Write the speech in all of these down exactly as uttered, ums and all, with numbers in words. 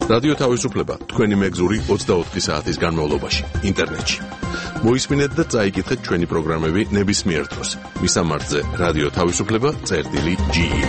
რადიო თავისუფლება თქვენი მეგზური ოცდაოთხი საათის განმავლობაში ინტერნეტში. მოისმინეთ და წაიკითხეთ ჩვენი პროგრამები ნებისმიერ დროს. მისამართზე რადიო თავისუფლება წერტილი ჯი ი.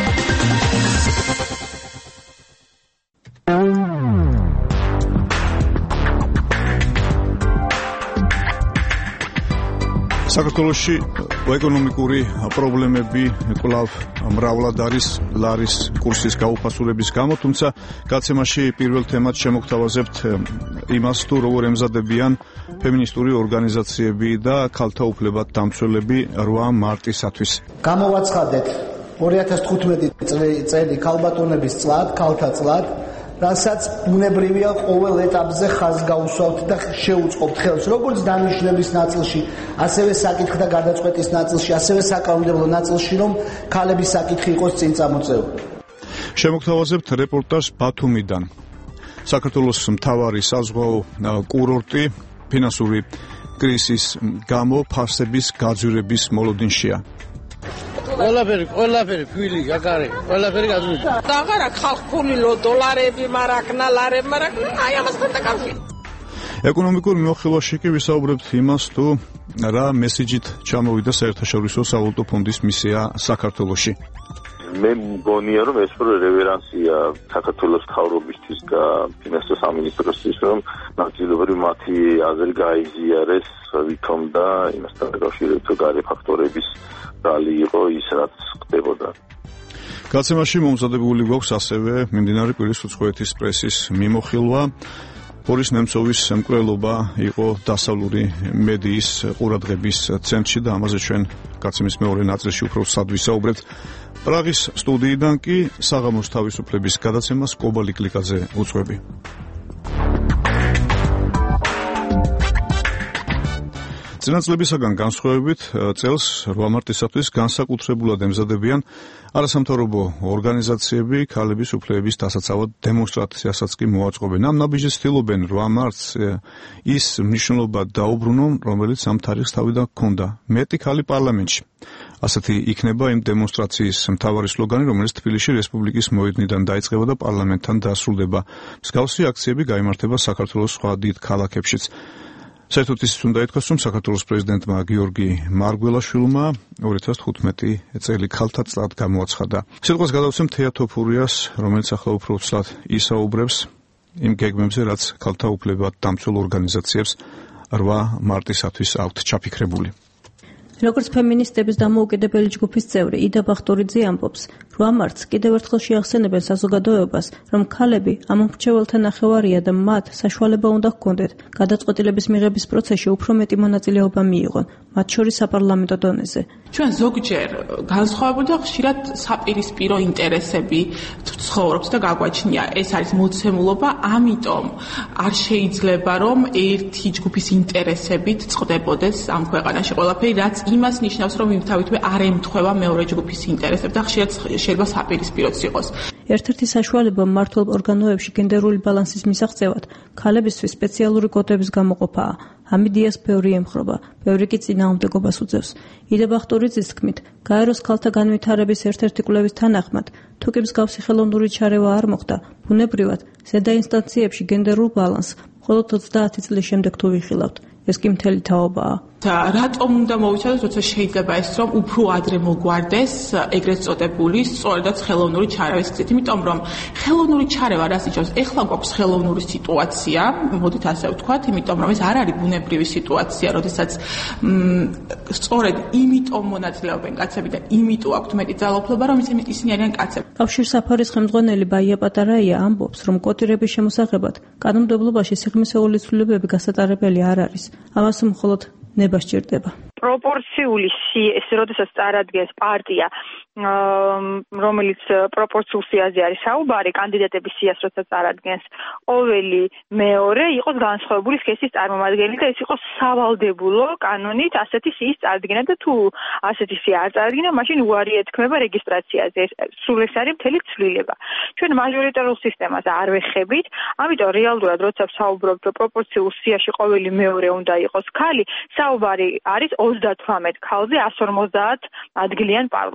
საქართველოში ეკონომიკური პრობლემები კვლავ მრავლად არის ლარის კურსის გაუფასურების გამო, თუმცა გაცემაში პირველ თემად შემოგთავაზებთ იმას, თუ როგორ ემზადებიან ფემინისტური ორგანიზაციები და ქალთა უფლებად დამცველები რვა მარტისათვის. გამოვაცხადეთ ორი ათას თხუთმეტი წელი ქალბატონების წლად, ქალთა წლად, რასაც ბუნებრივია ყოველ ეტაპზე ხაზს გაუსვავთ და შეუწყობთ ხელს, როგორც დანიშნების ნაწილში, ასევე საკითხთა გადაწყვეტის ნაწილში, ასევე საკანონმდებლო ნაწილში, რომ ქალების საკითხი იყოს წინ წამოწეული. შემოგთავაზებთ რეპორტაჟს ბათუმიდან. საქართველოს მთავარი საზღვაო კურორტი ფინანსური კრიზისის გამო ფარსების გაძვირების მოლოდინშია. ყველაფერი, ყველაფერი ფილი, გაგარე, ყველაფერი გაძვირდა. და აღარა ხალხური დოლარები, მარაკნა, ლარები, მარაკნა, აი ამასთან დაკავშირებით. ეკონომიკურ მიმოხილვაში კი ვისაუბრებთ იმას, თუ რა მესიჯით ჩამოვიდა საერთაშორისო სავალუტო ფონდის მისია საქართველოში. მე მგონია, რომ ეს რევერანსია საქართველოს მთავრობისთვის და ფინანსთა სამინისტროსთვის, რომ ნაცნობრივ მათი აზრი გაიზიარეს, ვითომ და იმასთან დაკავშირებით გარე ფაქტორების რალი იყო ის, რაც ხდებოდა. გაცემაში მომზადებული გვაქვს ასევე მიმდინარე კვირის უცხოეთის პრესის მიმოხილვა. ბორის ნემცოვის მკვლელობა იყო დასავლური მედიის ყურადღების ცენტრში და ამაზე ჩვენ გაცემის მეორე ნაწილში უფრო სად ვისაუბრებთ. პრაღის სტუდიიდან კი საღამოს თავისუფლების გადაცემას კობალი კლიკაძე უძღვები. წინაწლებისაგან განსხვავებით წელს რვა მარტისათვის განსაკუთრებულად ემზადებიან არასამთავრობო ორგანიზაციები ქალების უფლებების დასაცავად დემონსტრაციასაც კი მოაწყობენ. ამ ნაბიჯს ცდილობენ რვა მარტს ის მნიშვნელობა დაუბრუნონ, რომელიც ამ თარიღს თავიდან ჰქონდა. მეტი ქალი პარლამენტში. ასეთი იქნება იმ დემონსტრაციის მთავარი სლოგანი, რომელიც თბილისში რესპუბლიკის მოედნიდან დაიწყება და პარლამენტთან დასრულდება. მსგავსი აქციები გაიმართება საქართველოს სხვა დიდ ქალაქებშიც. საერთოდ ისიც უნდა ითქვას, რომ საქართველოს პრეზიდენტმა გიორგი მარგველაშვილმა ორი ათას თხუთმეტი წელი ქალთა წლად გამოაცხადა. სიტყვას გადავცემ თეა თოფურიას, რომელიც ახლა უფრო ცლად ისაუბრებს იმ გეგმებზე, რაც ქალთა უფლებად დამცველ ორგანიზაციებს რვა მარტისათვის აქვთ ჩაფიქრებული. როგორც ფემინისტების დამოუკიდებელი ჯგუფის წევრი იდა ბახტურიძე ამბობს, რვა მარტს კიდევ ერთხელ შეახსენებენ საზოგადოებას, რომ ქალები ამ მრჩეველთა ნახევარია და მათ საშუალება უნდა ჰქონდეთ გადაწყვეტილების მიღების პროცესში უფრო მეტი მონაწილეობა მიიღონ, მათ შორის საპარლამენტო დონეზე. ჩვენ ზოგჯერ განსხვავებული და ხშირად საპირისპირო ინტერესები ცხოვრობს და გაგვაჩნია. ეს არის მოცემულობა, ამიტომ არ შეიძლება რომ ერთი ჯგუფის ინტერესებით წყდებოდეს ამ ქვეყანაში ყველაფერი, რაც იმას ნიშნავს, რომ იმთავითვე არ ემთხვევა მეორე ჯგუფის ინტერესებს და ხშირად შეიძლება საპირისპიროც იყოს. ერთ-ერთი საშუალება მმართველ ორგანოებში გენდერული ბალანსის მისაღწევად ქალებისთვის სპეციალური კოდების გამოყოფაა. ამ იდეას ბევრი ემხრობა, ბევრი კი წინააღმდეგობას უწევს. იდა ბახტურიძის თქმით, გაეროს ქალთა განვითარების ერთ-ერთი კვლევის თანახმად, თუ კი მსგავსი ხელოვნური ჩარევა არ მოხდა, ბუნებრივად, ზედა ინსტანციებში გენდერულ ბალანსს მხოლოდ ოცდაათი წლის შემდეგ თუ ვიხილავთ, ეს კი მთელი თაობაა. და რატომ უნდა მოვიცადოთ, როცა შეიძლება ეს რომ უფრო ადრე მოგვარდეს ეგრეთ წოდებული სწორედაც ხელოვნური ჩარევის გზით, იმიტომ რომ ხელოვნური ჩარევა რას ნიშნავს? ეხლა გვაქვს ხელოვნური სიტუაცია, მოდით ასე ვთქვათ, იმიტომ რომ ეს არ არის ბუნებრივი სიტუაცია, როდესაც სწორედ იმიტომ მონაწილეობენ კაცები და იმიტომ აქვთ მეტი ძალაუფლება, რომ ისინი არიან კაცები. კავშირსაფარის ხელმძღვანელი ბაია პატარაია ამბობს, რომ კოტირების შემოსაღებად კანონმდებლობაში სიღრმისეული ცვლილებები გასატარებელი არ არის. ამას მხოლოდ ნება სჭირდება. პროპორციული ეს როდესაც წარადგენს პარტია, რომელიც პროპორციულ სიაზე არის საუბარი, კანდიდატების სიას როდესაც წარადგენს, ყოველი მეორე იყოს განსხვავებული სქესის წარმომადგენელი და ეს იყოს სავალდებულო კანონით ასეთი სიის წარდგენა და თუ ასეთი სია არ წარადგინა, მაშინ უარი ეთქმება რეგისტრაციაზე. სულ ეს არის მთელი ცვლილება. ჩვენ მაჟორიტარულ სისტემას არ ვეხებით, ამიტომ რეალურად როცა ვსაუბრობთ პროპორციულ სიაში ყოველი მეორე უნდა იყოს ქალი, საუბარი არის ოცდათვრამეტ ქალზე ას ორმოცდაათ ადგილიან პარლამენტში.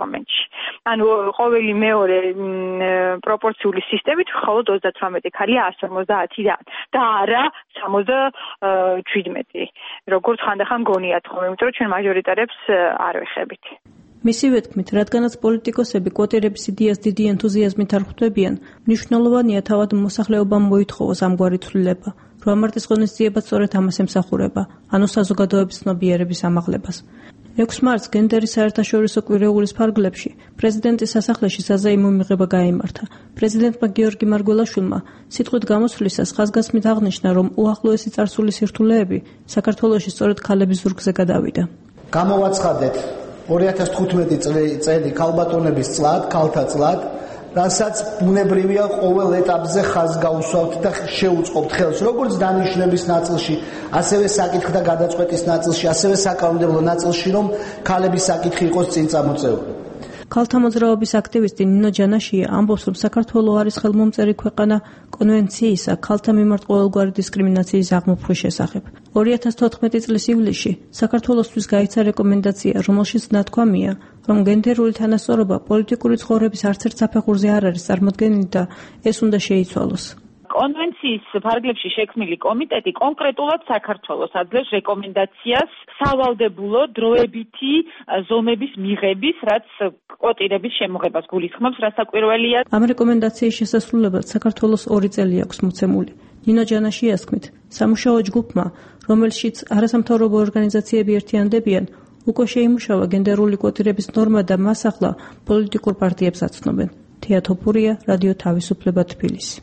ანუ ყოველი მეორე პროპორციული სისტემით მხოლოდ ოცდათვრამეტი ქალია ას ორმოცდაათიდან და არა სამოცდაშვიდმეტი. როგორც ხანდახან გონიათ ხოლმე, იმიტომ რომ ჩვენ მაჟორიტარებს არ ვეხებით. მისივე თქმით, რადგანაც პოლიტიკოსები კვოტირების იდეას დიდი ენთუზიაზმით არ ხვდებიან, მნიშვნელოვანია თავად მოსახლეობამ მოითხოვოს ამგვარი ცვლილება. რვამარტის ღონისძიება სწორედ ამას ემსახურება, ანუ საზოგადოების ცნობიერების ამაღლებას. ექვსი მარტს გენდერის საერთაშორისო კვირეულის ფარგლებში პრეზიდენტის სასახლეში საზეიმო მიღება გაიმართა. პრეზიდენტმა გიორგი მარგველაშვილმა სიტყვით გამოსვლისას ხაზგასმით აღნიშნა, რომ უახლოესი წარსული სირთულეები საქართველოში სწორედ ქალების ზურგზე გადავიდა. გამოვაცხადეთ ორი ათას თხუთმეტი წელი ქალბატონების წლად, ქალთა წლად, რასაც ბუნებრივია ყოველ ეტაპზე ხაზს გაუსვავთ და შეუწყობთ ხელს, როგორც დანიშნების ნაწილში, ასევე საკითხ და გადაწყვეტის ნაწილში, ასევე საკანონმდებლო ნაწილში, რომ ქალების საკითხი იყოს წინ წამოწეული. ქალთა მოძრაობის აქტივისტი ნინო ჯანაშია ამბობს, რომ საქართველო არის ხელმომწერი ქვეყანა კონვენციისა ქალთა მიმართ ყოველგვარი დისკრიმინაციის აღმოფხვის შესახებ. ორი ათას თოთხმეტი წლის ივლისში საქართველოსთვის გაიცა რეკომენდაცია, რომელშიც ნათქვამია, რომ გენდერული თანასწორობა პოლიტიკური ცხოვრების არც ერთ საფეხურზე არ არის წარმოდგენილი და ეს უნდა შეიცვალოს. კონვენციის ფარგლებში შექმნილი კომიტეტი კონკრეტულად საქართველოს აძლევს რეკომენდაციას სავალდებულო დროებითი ზომების მიღების, რაც კვოტირების შემოღებას გულისხმობს, რასაკვირველია. ამ რეკომენდაციის შესასრულებლად საქართველოს ორი წელი აქვს მოცემული. ნინო ჯანაშიას თქმით, სამუშაო ჯგუფმა, რომელშიც არასამთავრობო ორგანიზაციები ერთიანდებიან, უკვე შეიმუშავა გენდერული კვოტირების ნორმა და მას ახლა პოლიტიკურ პარტიებს აცნობენ. თია თოფურია, რადიო თავისუფლება, თბილისი.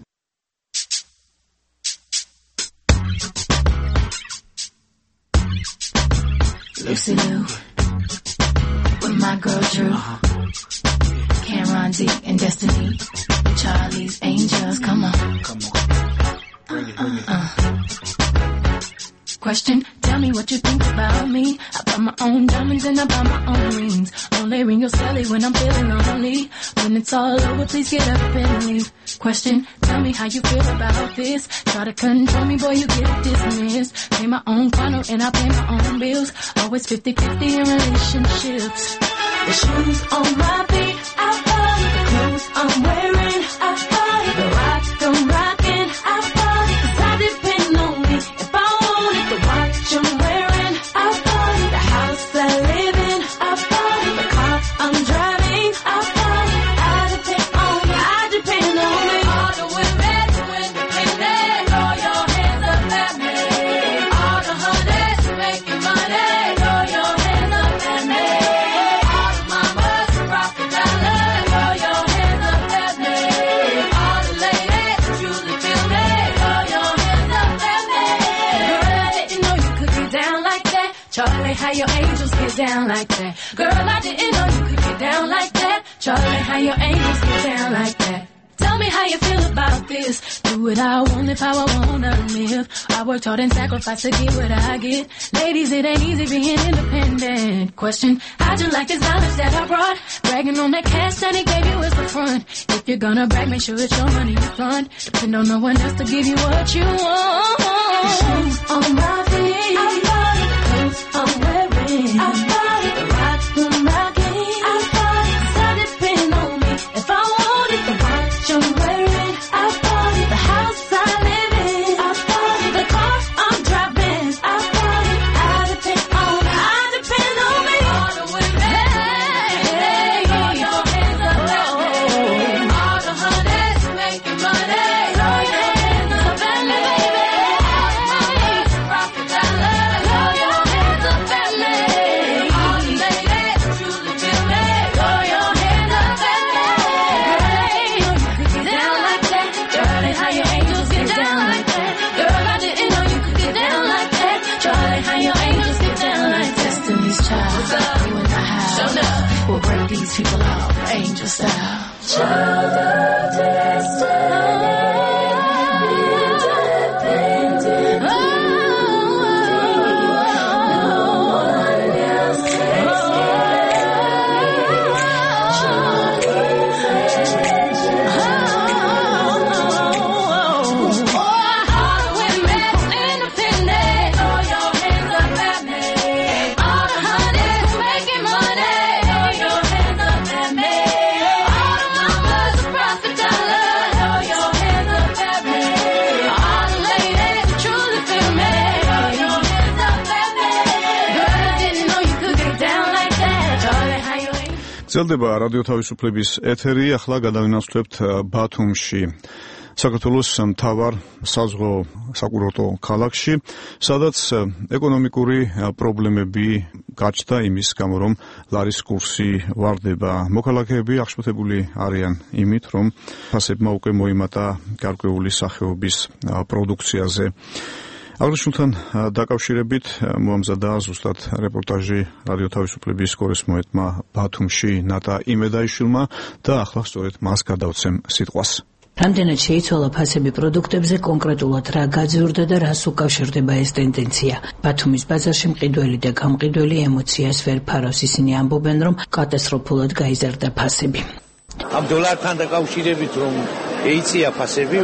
Lucy Liu with my girl Drew, Cameron D and Destiny, Charlie's Angels. Come on, come on, bring it, bring it. Uh, uh. Question, tell me what you think about me. I buy my own diamonds and I buy my own rings. Only ring your celly when I'm feeling lonely. When it's all over, please get up and leave. Question, tell me how you feel about this. Try to control me, boy, you get dismissed. Pay my own condo and I pay my own bills. Always fifty-fifty in relationships. The shoes on my feet, I bought it. The clothes I'm wearing, I bought it. The rock I'm rocking, I bought it. 'Cause I depend on me. If I want it, the watch I'm wearing, I bought it. The house I live in, I bought it. The car I'm driving, I bought it. I depend on me, I depend on me. All the women who independent, throw your hands up at me. All the honeys who making money, throw your hands up at me. All the mamas who rock the dollar, throw your hands up at me. All the ladies who truly feel me, throw your hands up at me. Girl, I didn't know you could get down like that. Charlie, how your angels get down like that. Girl, I didn't know you could get down like that. Charlie, how your angels get down like that. Tell me how you feel about this. Do what I want, live how I wanna live. I worked hard and sacrificed to get what I get. Ladies, it ain't easy being independent. Question, how'd you like this knowledge that I brought? Bragging on that cash that he gave you as the front. If you're gonna brag, make sure it's your money you fund. Depend on no one else to give you what you want. The shoes on my feet, I bought it. The clothes I'm wearing, I bought it. The rock I'm rocking, I bought it. 'Cause I depend on me. If I want it, the watch I'm wearing, I bought it. The house I live in, I bought it. The car I'm driving, I bought it. I depend on me, I depend on me. All the women, hey, throw your hands up at me. All the honeys who making money, throw your hands up at me, baby. All the mamas who rock the dollar. გრძელდება რადიო თავისუფლების ეთერი, ახლა გადავინაცვლებთ ბათუმში, საქართველოს მთავარ საზღვაო საკურორტო ქალაქში, სადაც ეკონომიკური პრობლემები გაჩნდა იმის გამო, რომ ლარის კურსი ვარდება. მოქალაქეები აღშფოთებული არიან იმით, რომ ფასებმა უკვე მოიმატა გარკვეული სახეობის პროდუქციაზე. აღნიშნულთან დაკავშირებით მოამზადა ზუსტად რეპორტაჟი რადიო თავისუფლების კორესპონდენტმა ბათუმში ნატა იმედაიშვილმა და ახლა სწორედ მას გადავცემ სიტყვას. რამდენად შეიცვალა ფასები პროდუქტებზე, კონკრეტულად რა გაძვირდა და რას უკავშირდება ეს ტენდენცია. ბათუმის ბაზარში მყიდველი და გამყიდველი ემოციას ვერ ფარავს, ისინი ამბობენ, რომ კატასტროფულად გაიზარდა ფასები. ამ დოლართან დაკავშირებით რომ ეიცია ფასები,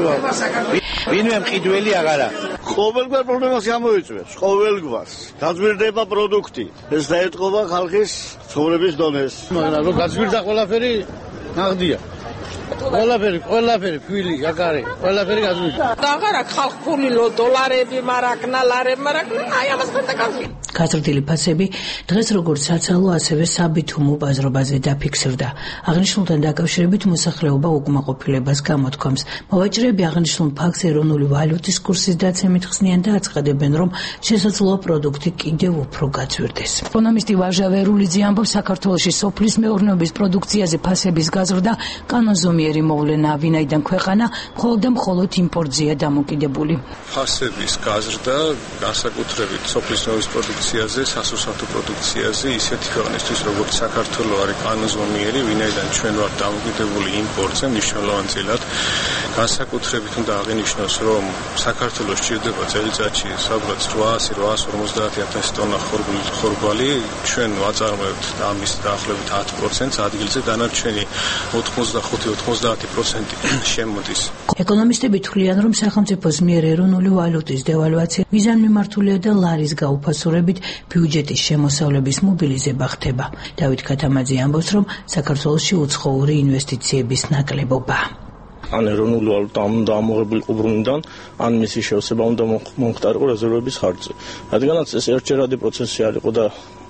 ვინმე მყიდველი აღარა. ყოველგვარ პრობლემას გამოიწვევს, ყოველგვარს. გაძვირდება პროდუქტი. ეს დაეთყობა ხალხის ცხოვრების დონეს. მაგრამ რომ გაძვირდა ყველაფერი, ნაღდია. ყველაფერი, ყველაფერი, ფილი, აკარი, ყველაფერი გაძვირდა. და აღარა ხალხური დოლარები, მარაკნა, ლარები, მარაკნა, აი ამასთან დაკავშირებით. გაზრდილი ფასები დღეს როგორც საცალო, ასევე საბითუმო ბაზრობაზე დაფიქსირდა. აღნიშნულთან დაკავშირებით მოსახლეობა უკმაყოფილებას გამოთქვამს. მოვაჭრეები აღნიშნულ ფაქტს ეროვნული ვალუტის კურსის დაცემით ხსნიან და აცხადებენ, რომ შესაძლოა პროდუქტი კიდევ უფრო გაძვირდეს. ეკონომისტი ვაჟა ვერულიძე ამბობს, საქართველოში სოფლის მეურნეობის პროდუქციაზე ფასების გაზრდა კანონზომიერი მოვლენა, ვინაიდან ქვეყანა მხოლოდ და მხოლოდ იმპორტზეა დამოკიდებული. ფასების გაზრდა განსაკუთრებით სოფლის მეურნეობის პროდუქციაზე, სასურსათო პროდუქციაზე, ისეთი ქვეყნისთვის როგორც საქართველო არის კანონზომიერი, ვინაიდან ჩვენ ვართ დამოკიდებული იმპორტზე მნიშვნელოვანწილად. განსაკუთრებით უნდა აღინიშნოს, რომ საქართველოს ჭირდება წელიწადში სადღაც რვაასი რვაას ორმოცდაათი ათასი ტონა ხორბალი, ჩვენ ვაწარმოებთ ამის დაახლოებით ათი პროცენტს ადგილზე, დანარჩენი ოთხმოცდახუთი ოცდაათი პროცენტი შემოდის. ეკონომისტები თვლიან, რომ სახელმწიფოს მიერ ეროვნული ვალუტის დევალვაცია მიზანმიმართულია და ლარის გაუფასურებით ბიუჯეტის შემოსავლების მობილიზება ხდება. დავით ქათამაძე ამბობს, რომ საქართველოში უცხოური ინვესტიციების ნაკლებობაა. ან ეროვნული ვალუტა უნდა ამოღებულიყო ბრუნვიდან, ან მისი შევსება უნდა მომხდარიყო რეზერვების ხარჯზე. რადგანაც ეს ერთჯერადი პროცესი არ იყო და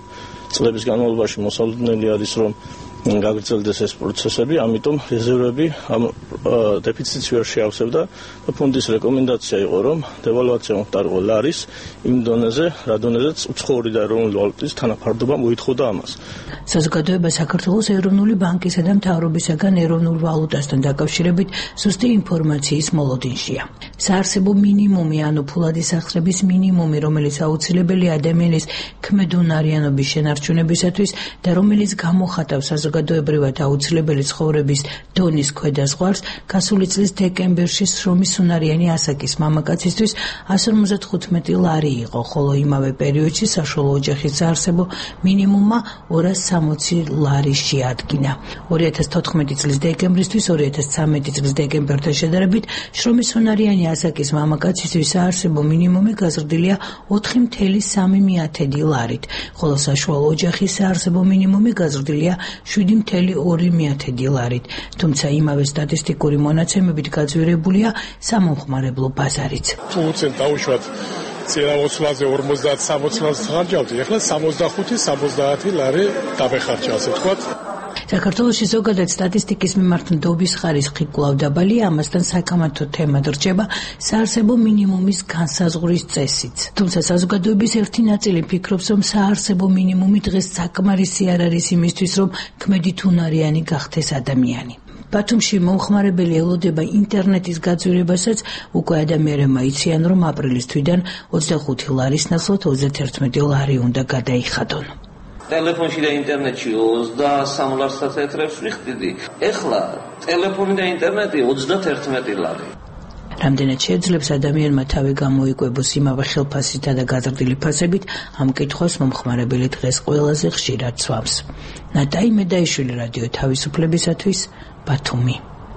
წლების განმავლობაში მოსალოდნელი არის, რომ გაგრძელდეს ეს პროცესები, ამიტომ რეზერვები ამ დეფიციტს ვერ შეავსებდა და ფონდის რეკომენდაცია იყო, რომ დევალვაცია მომხდარიყო ლარის იმ დონეზე, რა დონეზეც უცხოური და ეროვნული ვალუტის თანაფარდობა მოითხოვდა ამას. საზოგადოება საქართველოს ეროვნული ბანკისა და მთავრობისაგან ეროვნულ ვალუტასთან დაკავშირებით ზუსტი ინფორმაციის მოლოდინშია. საარსებო მინიმუმი, ანუ ფულადი სახსრების მინიმუმი, რომელიც აუცილებელია ადამიანის ქმედუნარიანობის შენარჩუნებისათვის და რომელიც გამოხატავს საზოგადოებრივად აუცილებელი ცხოვრების დონის ქვედა ზღვარს, გასული წლის დეკემბერში შრომის უნარიანი ასაკის მამაკაცისთვის ასი ორმოცდახუთმეტი ლარი იყო, ხოლო იმავე პერიოდში საშუალო ოჯახის საარსებო მინიმუმმა ორას სამოცი ლარი შეადგინა. ორი ათას თოთხმეტი წლის დეკემბრისთვის ორი ათას ცხრამეტი წლის დეკემბერთან შედარებით შრომის უნარიანი ასაკის მამაკაცისთვის საარსებო მინიმუმი გაზრდილია ოთხი მცდელო სამი მიათედი ლარით, ხოლო საშუალო ოჯახის საარსებო მინიმუმი გაზრდილია შვიდი მცდელო ორი მიათედი ლარით. თუმცა იმავე სტატისტიკური მონაცემებით გაძვირებულია სამომხმარებლო ბაზარიც. თუ უცებ დავუშვათ წინამოსვლაზე ორმოცდაათ სამოცდაათს ხარჯავდი, ახლა სამოცდახუთი სამოცდაათი ლარი დაბეხარჯა, ასე ვთქვათ. საქართველოში ზოგადად სტატისტიკის მიმართ ნდობის ხარისხი კვლავ დაბალია, ამასთან საკამათო თემად რჩება საარსებო მინიმუმის განსაზღვრის წესიც. თუმცა საზოგადოების ერთი ნაწილი ფიქრობს, რომ საარსებო მინიმუმი დღეს საკმარისი არ არის იმისთვის, რომ ქმედითუნარიანი გახდეს ადამიანი. ბათუმში მომხმარებელი ელოდება ინტერნეტის გაძვირებასაც, უკვე ადამიანებმა იციან, რომ აპრილის თვიდან ოცდახუთი ლარის ნაცვლად ოცდაათი ლარი უნდა გადაიხადონ. ტელეფონში და ინტერნეტში ოცდასამ ლარსაც ეთრებს ვიხდიდი. ეხლა ტელეფონი და ინტერნეტი ოცდაათი ლარი. რამდენად შეძლებს ადამიანმა თავი გამოიკვებოს იმავე ხელფასითა და გაზრდილი ფასებით, ამ კითხვას მომხმარებელი დღეს ყველაზე ხშირად სვამს. ნატა იმედაიშვილი, რადიო თავისუფლებისათვის, ბათუმი.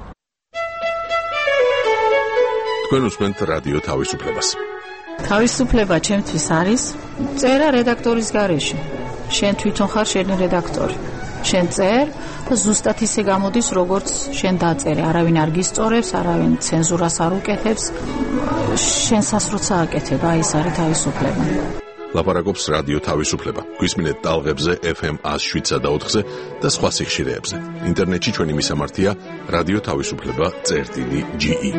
თქვენ უსმენთ რადიო თავისუფლებას. თავისუფლება ჩემთვის არის წერა რედაქტორის გარეშე. შენ თვითონ ხარ შენი რედაქტორი. შენ წერ და ზუსტად ისე გამოდის, როგორც შენ დაწერე. არავინ არ გისწორებს, არავინ ცენზურას არ უკეთებს. შენ სასროცა აკეთებ, აი ეს არის თავისუფლება. ლაპარაკობს რადიო თავისუფლება. გვისმინეთ ტალღებზე ეფ ემ one oh seven და ოთხზე და სხვა სიხშირეებზე. ინტერნეტში ჩვენი მისამართია რადიო თავისუფლება წერტილი ჯი ი.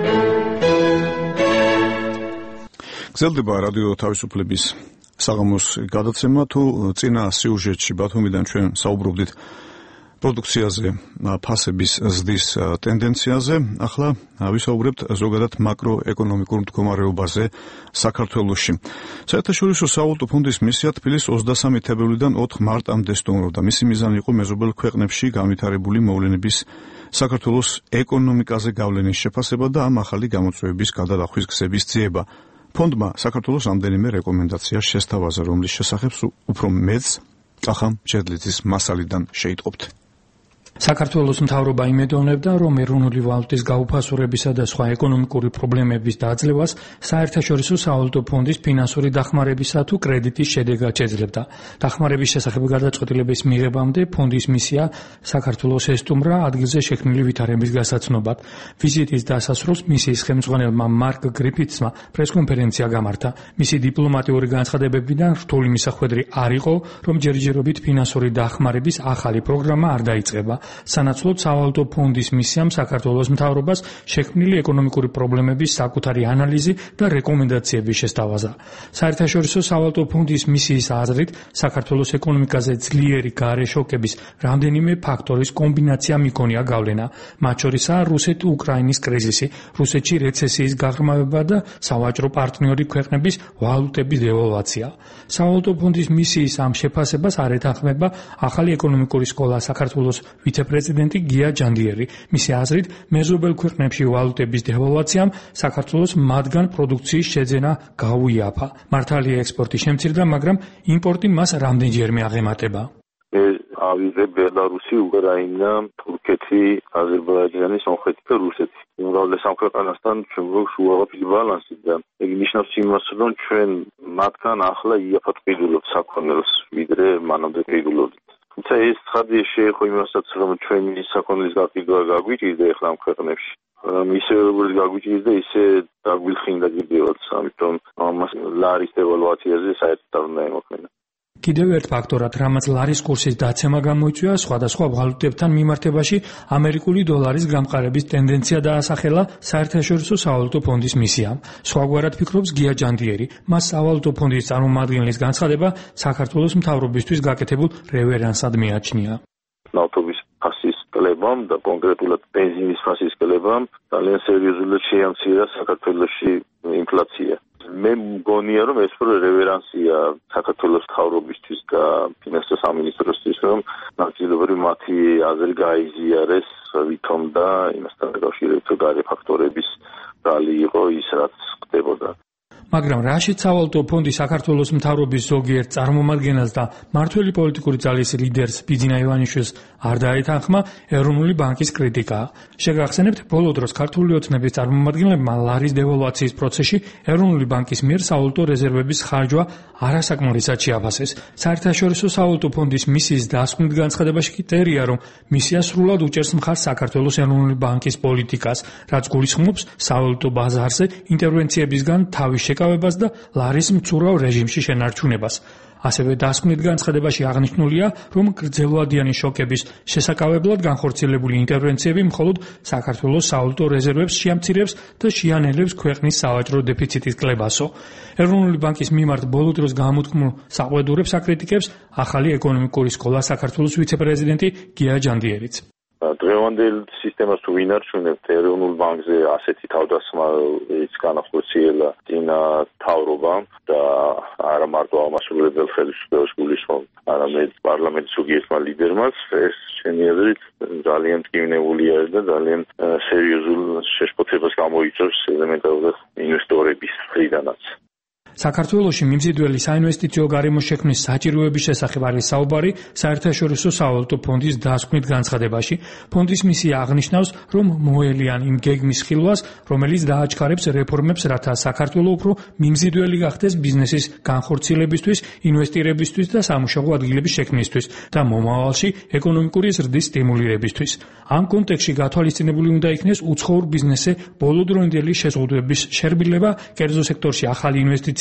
გრძელდება რადიო თავისუფლების საღამოს გადაცემა. თუ წინა სიუჟეტში ბათუმიდან ჩვენ საუბრობდით პროდუქციაზე, ფასების ზრდის ტენდენციაზე, ახლა ვისაუბრებთ ზოგადად მაკროეკონომიკურ მდგომარეობაზე საქართველოში. საერთაშორისო სავალუტო ფონდის მისია თბილისის ოცდასამი თებერვლიდან ოთხ მარტამდე სტუმრობდა. მისი მიზანი იყო მეზობელ ქვეყნებში განვითარებული მოვლენების საქართველოს ეკონომიკაზე გავლენის შეფასება და ამ ახალი გამოწვევების გადალახვის გზების ძიება. ფონდმა საქართველოს ამდენიმე რეკომენდაცია შესთავაზა, რომლის შესახებ უფრო მეც კახამ ჯედლიძის მასალიდან შეიტყობთ. საქართველოს მთავრობა იმედოვნებდა, რომ ეროვნული ვალუტის გაუფასურებისა და სხვა ეკონომიკური პრობლემების დაძლევას საერთაშორისო სავალუტო ფონდის ფინანსური დახმარებისა თუ კრედიტის შედეგად შეძლებდა. დახმარების შესახებ გადაწყვეტილების მიღებამდე ფონდის მისია საქართველოს ესტუმრა ადგილზე შექმნილი ვითარების გასაცნობად. ვიზიტის დასასრულს მისიის ხელმძღვანელმა მარკ გრიფითსმა პრესკონფერენცია გამართა. მისი დიპლომატიური განცხადებებიდან რთული მისახვედრი არ იყო, რომ ჯერჯერობით ფინანსური დახმარების ახალი პროგრამა არ დაიწყება. სანაცვლოდ სავალუტო ფონდის მისიამ საქართველოს მთავრობას შექმნილი ეკონომიკური პრობლემების საკუთარი ანალიზი და რეკომენდაციები შესთავაზა. საერთაშორისო სავალუტო ფონდის მისიის აზრით, საქართველოს ეკონომიკაზე ძლიერი გარე შოკების რამდენიმე ფაქტორის კომბინაცია მიქონია გავლენა. მათ შორისაა რუსეთ-უკრაინის კრიზისი, რუსეთში რეცესიის გაღრმავება და სავაჭრო პარტნიორი ქვეყნების ვალუტების დევალვაცია. სავალუტო ფონდის მისიის ამ შეფასებას არ ეთანხმება ახალი ეკონომიკური სკოლა საქართველოს ვიცე-პრეზიდენტი გია ჯანდიერი. მისი აზრით, მეზობელ ქვეყნებში ვალუტების დევალვაციამ საქართველოს მათგან პროდუქციის შეძენა გაუიაფა. მართალია ექსპორტი შემცირდა, მაგრამ იმპორტი მას რამდენჯერმე აღემატება. ავიღე ბელარუსი, უკრაინა, თურქეთი, აზერბაიჯანი, სომხეთი და რუსეთი. უმრავლეს ამ ქვეყანასთან ჩვენ გვაქვს უაღრესი ბალანსი და ეგ ნიშნავს იმას, რომ ჩვენ მათგან ახლა იაფად ყიდულობთ საქონელს, ვიდრე მანამდე ყიდულობთ. თუმცა ეს ცხადია შეეხო იმასაც, რომ ჩვენი საქონლის გაყიდვა გაგვიჭირდა ახლა ამ ქვეყნებში. ისე როგორც გაგვიჭირდა, ისე დაგვილხინდა კიდევაც, ამიტომ ამას ლარის დევალვაციაზე საერთოდ არ უნდა ემოქმედა. კიდევ ერთ ფაქტორად, რამაც ლარის კურსის დაცემა გამოიწვია, სხვადასხვა ვალუტებთან მიმართებაში ამერიკული დოლარის გამყარების ტენდენცია დაასახელა საერთაშორისო სავალუტო ფონდის მისიამ. სხვაგვარად ფიქრობს გია ჯანდიერი. მას სავალუტო ფონდის წარმომადგენლის განცხადება საქართველოს მთავრობისთვის გაკეთებულ რევერანსად მიაჩნია. ნავთობის ფასის კლებამ და კონკრეტულად ბენზინის ფასის კლებამ ძალიან სერიოზულად შეამცირა საქართველოში ინფლაცია. მე მგონია, რომ ეს უფრო რევერანსია საქართველოს მთავრობისთვის და ფინანსთა სამინისტროსთვის, რომ ნაწილობრივ მათი აზრი გაიზიარეს, ვითომ და იმასთან დაკავშირებით გარე ფაქტორების რალი იყო ის, რაც ხდებოდა. მაგრამ რაშიც სავალუტო ფონდი საქართველოს მთავრობის ზოგიერთ წარმომადგენელს და მართველი პოლიტიკური ძალის ლიდერს ბიძინა ივანიშვილს არ დაეთანხმა ეროვნული ბანკის კრიტიკა. შეგახსენებთ, ბოლო დროს ქართული ოცნების წარმომადგენლებმა ლარის დევალვაციის პროცესში ეროვნული ბანკის მიერ სავალუტო რეზერვების ხარჯვა არასაკმარისად შეაფასეს. საერთაშორისო სავალუტო ფონდის მისიის დასკვნით განცხადებაში კი წერია, რომ მისია სრულად უჭერს მხარს საქართველოს ეროვნული ბანკის პოლიტიკას, რაც გულისხმობს სავალუტო ბაზარზე ინტერვენციებისგან თავის შეკავებას და ლარის მცურავ რეჟიმში შენარჩუნებას. ასევე დასკვნით განცხადებაში აღნიშნულია, რომ გრძელვადიანი შოკების შესაკავებლად განხორციელებული ინტერვენციები მხოლოდ საქართველოს სავალუტო რეზერვებს შეამცირებს და შეანელებს ქვეყნის სავაჭრო დეფიციტის კლებასო. ეროვნული ბანკის მიმართ ბოლო დროს გამოთქმულ საყვედურებს აკრიტიკებს ახალი ეკონომიკური სკოლა საქართველოს ვიცე-პრეზიდენტი გია ჯანდიერიც. დღევანდელ სისტემას თუ ვინარჩუნებთ, ეროვნულ ბანკზე ასეთი თავდასხმა ის განახორციელა წინა მთავრობამ და არა მარტო ამასრულებელ ხელისუფლებას გულისხმობ, არამედ პარლამენტის ზოგიერთმა ლიდერმაც, ეს ჩემი აზრით ძალიან მტკივნეულია და ძალიან სერიოზულ შეშფოთებას გამოიწვევს ელემენტარულად ინვესტორების მხრიდანაც. საქართველოში მიმზიდველი საინვესტიციო გარემოს შექმნის საჭიროების შესახებ არის საუბარი საერთაშორისო სავალუტო ფონდის დასკვნით განცხადებაში. ფონდის მისია აღნიშნავს, რომ მოელიან იმ გეგმის ხილვას, რომელიც დააჩქარებს რეფორმებს, რათა საქართველო უფრო მიმზიდველი გახდეს ბიზნესის განხორციელებისთვის, ინვესტირებისთვის და სამუშაო ადგილების შექმნისთვის და მომავალში ეკონომიკური ზრდის სტიმულირებისთვის. ამ კონტექსტში გათვალისწინებული უნდა იქნეს უცხოურ ბიზნესზე ბოლოდროინდელი შეზღუდვების შერბილება, კერძო სექტორში ახალი ინვესტიციები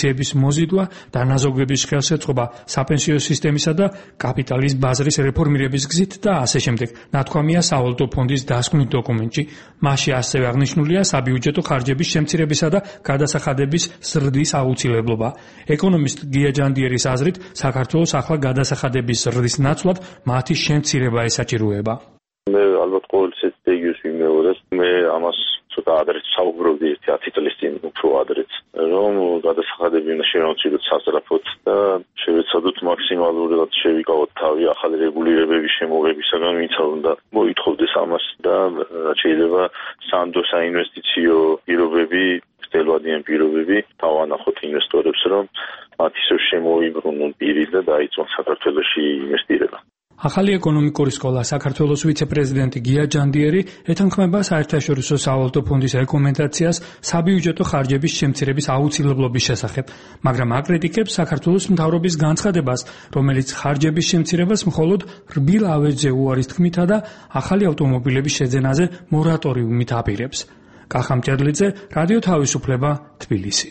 ინვესტიციების მოზიდვა და ნაზოგების ხელშეწყობა საპენსიო სისტემისა და კაპიტალის ბაზრის რეფორმირების გზით და ასე შემდეგ. ნათქვამია სავალუტო ფონდის დასკვნით დოკუმენტში. მასში ასევე აღნიშნულია საბიუჯეტო ხარჯების შემცირებისა და გადასახადების ზრდის აუცილებლობა. ეკონომისტ გია ჯანდიერის აზრით, საქართველოს ახლა გადასახადების ზრდის ნაცვლად მათი შემცირება ესაჭიროება. მე ალბათ ყოველთვის ეცდიოს ვიმეორებ, მე ამას ცოტა ადრეც საუბრობდი ერთი ათი წლის წინ, უფრო ადრეც, რომ გადასახადები უნდა შევამციროთ სასწრაფოდ და შევეცადოთ მაქსიმალურად შევიკავოთ თავი ახალი რეგულირებების შემოღებისაგან, ვინც არ უნდა მოითხოვდეს ამას და შეიძლება სანდო საინვესტიციო პირობები, სტელვადიან პირობები თავანახოთ ინვესტორებს, რომ მათ ისევ შემოიბრუნონ პირი და დაიწყონ საქართველოში ინვესტირება. ახალი ეკონომიკური სკოლა საქართველოს ვიცე-პრეზიდენტი გია ჯანდიერი ეთანხმება საერთაშორისო სავალუტო ფონდის რეკომენდაციას საბიუჯეტო ხარჯების შემცირების აუცილებლობის შესახებ, მაგრამ აკრიტიკებს საქართველოს მთავრობის განცხადებას, რომელიც ხარჯების შემცირებას მხოლოდ რბილ ავეჯზე უარის თქმითა და ახალი ავტომობილების შეძენაზე მორატორიუმით აპირებს. კახა მჭედლიძე, რადიო თავისუფლება, თბილისი.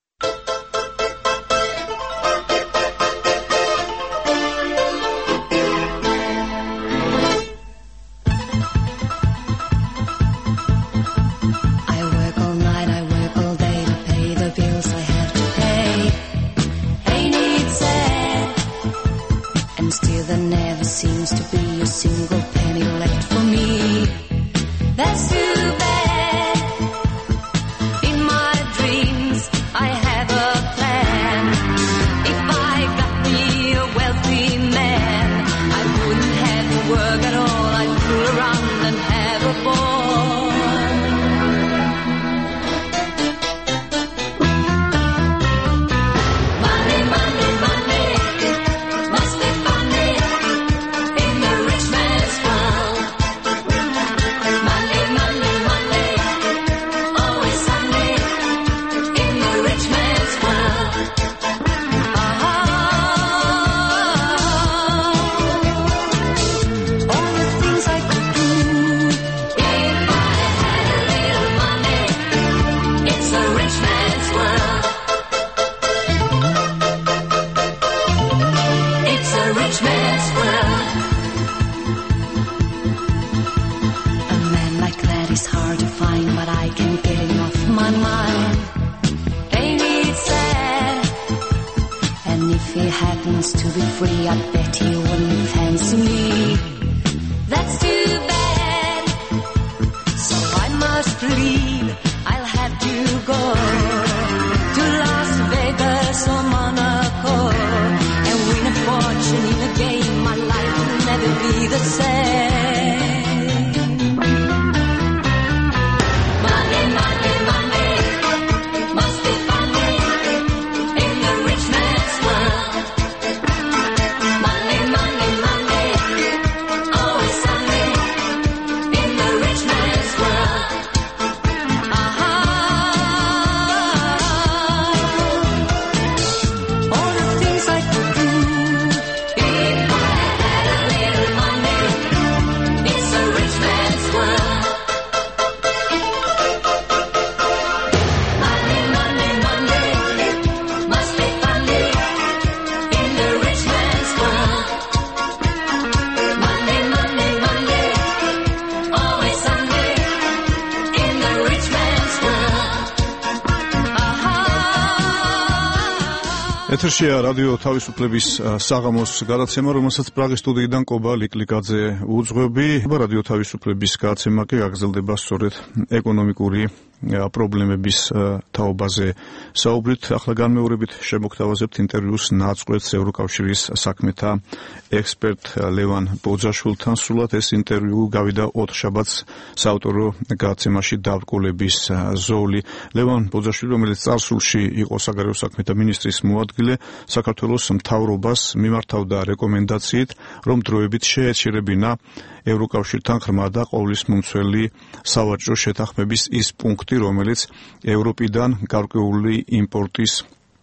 ეთერშია რადიო თავისუფლების საღამოს გადაცემა, რომელსაც პრაღის სტუდიიდან კობა ლიკლიკაძე უძღვები. რადიო თავისუფლების გადაცემა კი გაგრძელდება სწორედ ეკონომიკური პრობლემების თაობაზე საუბრით. ახლა განმეორებით შემოგთავაზებთ ინტერვიუს ნაწყვეტს ევროკავშირის საქმეთა ექსპერტ ლევან ბოძაშვილთან. სრულად ეს ინტერვიუ გავიდა ოთხშაბათს საავტორო გადაცემაში დაბრკოლების ზოლი. ლევან ბოძაშვილი, რომელიც წარსულში იყო საგარეო საქმეთა მინისტრის მოადგილე, საქართველოს მთავრობას მიმართავდა რეკომენდაციით, რომ დროებით შეეჩერებინა ევროკავშირთან ღრმა და ყოვლისმომცველი სავაჭრო შეთანხმების ის პუნქტი, რომელიც ევროპიდან გარკვეული იმპორტის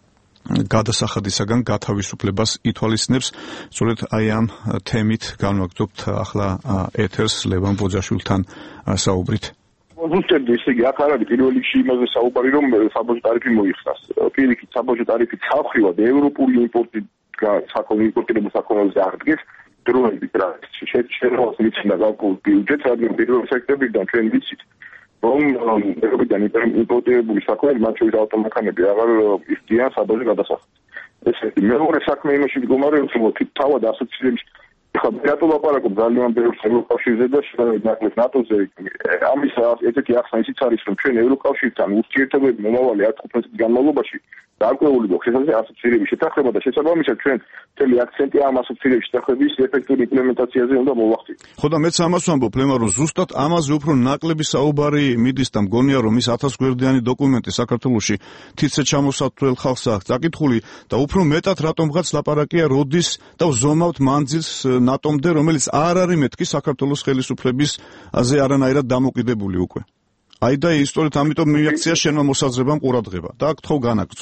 გადასახადისაგან გათავისუფლებას ითვალისწინებს. სწორედ აი ამ თემით განვაგრძობთ ახლა ეთერს ლევან ბოძაშვილთან საუბრით. ზუსტად ესე იგი აქ არ არის პირველ რიგში იმაზე საუბარი რომ საბაჟო ტარიფი მოიხსნას. პირიქით საბაჟო ტარიფი ცალმხრივად ევროპული იმპორტი საკონო იმპორტირებულ საკონოზე აღდგეს დროებით რა შეეროს მიცნა გაკულ ბიუჯეტს რადგან პირველ სექტემბრიდან ჩვენ ვიცით რომ ევროპიდან იმპორტირებული საკონები მათ შორის ავტომანქანები აღარ იხდიან საბაჟო გადასახადს. ესეთი მეორე საქმე იმაში მდგომარეობს რომ თავად ასოციაციების ხა რატო ლაპარაკობ ძალიან ბევრს ევროკავშირზე და შედარებით ნატოზე ამის ესეთი ახსნა ისიც არის რომ ჩვენ ევროკავშირთან ურთიერთობები მომავალი ათი წლის განმავლობაში გარკვეული მოხსენზე ასოციაციების შეთანხმება და შესაბამისად ჩვენ მთელი აქცენტი ამ ასოციაციების შეთანხმების ეფექტური იმპლემენტაციაზე უნდა მოვახდით. ხო და მეც ამას ვამბობ ლემა რომ ზუსტად ამაზე უფრო ნაკლები საუბარი მიდის და მგონია რომ ის ათას გვერდიანი დოკუმენტი საქართველოში თითზე ჩამოსათვლელ ხალხს აქვს წაკითხული და უფრო მეტად რატომღაც ლაპარაკია როდის და ვზომავთ მანძილს ნატომდე რომელიც არ არის მეთქი საქართველოს ხელისუფლების აზე არანაირად დამოკიდებული უკვე. აი და ისტორიით ამიტომ მიაქცია შენმა მოსაზრებამ ყურადღება და აქ თქო განაგრძო.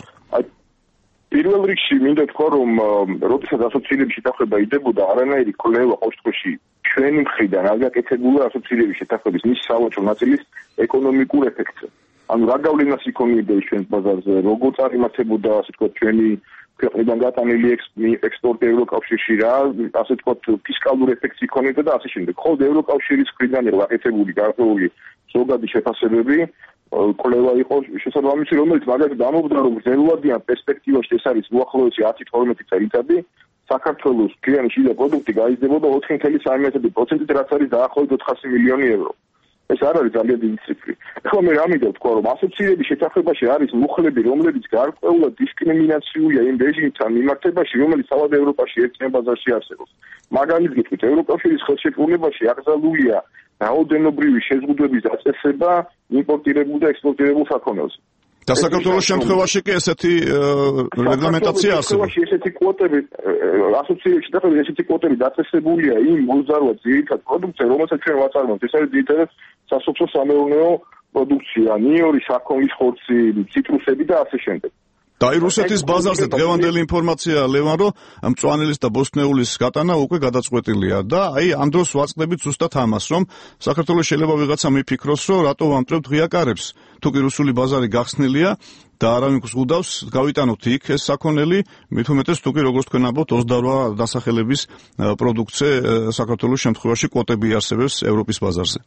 პირველ რიგში მინდა თქვა რომ როდესაც ასოციაციების შეთანხმება იდებოდა არანაირი კვლევა ყოველთვის ჩვენი მხრიდან არ გაკეთებულა ასოციაციების შეთანხმების მის სავაჭრო ნაწილის ეკონომიკურ ეფექტზე. ანუ რა გავლენას იქონიებდა ჩვენს ბაზარზე, როგორ წარიმართებოდა ასე თქვა ჩვენი ქვეყნიდან გატანილი ექსპორტი ევროკავშირში რა, ასე თქვა ფისკალური ეფექტი იქონიებდა და ასე შემდეგ. ხოლო ევროკავშირის მხრიდან იყო გაკეთებული გარკვეული ზოგადი შეფასებები კვლევა იყო შესაბამისი რომელიც მაგალითად ამობდა რომ ზერუადიან პერსპექტივაში ეს არის უახლოესი ათი თორმეტი წელიწადი საქართველოს ფლიანი შიდა პროდუქტი გაიზრდებოდა ოთხი წელი სამი პროცენტით რაც არის დაახლოებით ოთხასი მილიონი ევრო. ეს არ არის ძალიან დიდი ციფრი. ახლა მე რა მინდა ვთქვა რომ ასოციაციების შეთანხმებაში არის მუხლები რომლებიც გარკვეულად დისკრიმინაციულია იმ რეჟიმთან მიმართებაში რომელიც თავად ევროპაში ერთიან ბაზარში არსებობს. მაგალითად გითხრით ევროკავშირის ხელშეკრულებაში აკრძალულია რაოდენობრივი შეზღუდვების დაწესება იმპორტირებულ და ექსპორტირებულ საქონელზე. და საქართველოს შემთხვევაში კი ესეთი რეგლამენტაცია არსებობს. ესეთი კვოტები ასოციაციებში და ესეთი კვოტები დაწესებულია იმ მოზარვა ძირითად პროდუქციაზე, რომელსაც ჩვენ ვაწარმოებთ. ეს არის ძირითადად სასოფლო-სამეურნეო პროდუქცია, ნიორი, საქონლის ხორცი, ციტრუსები და ასე შემდეგ. და აი რუსეთის ბაზარზე დღევანდელი ინფორმაცია ლევან რომ მწვანელის და ბოსტნეულის გატანა უკვე გადაწყვეტილია და აი ამ დროს ვაწყდებით ზუსტად ამას რომ საქართველოს შეიძლება ვიღაცა მიფიქროს რომ რატო ვამტრევთ ღია კარებს თუ კი რუსული ბაზარი გახსნილია და არავინ გვსგუდავს გავიტანოთ იქ ეს საქონელი მით უმეტეს თუ კი როგორც თქვენ ამბობთ ოცდარვა დასახელების პროდუქცია საქართველოს შემთხვევაში კვოტები არსებობს ევროპის ბაზარზე.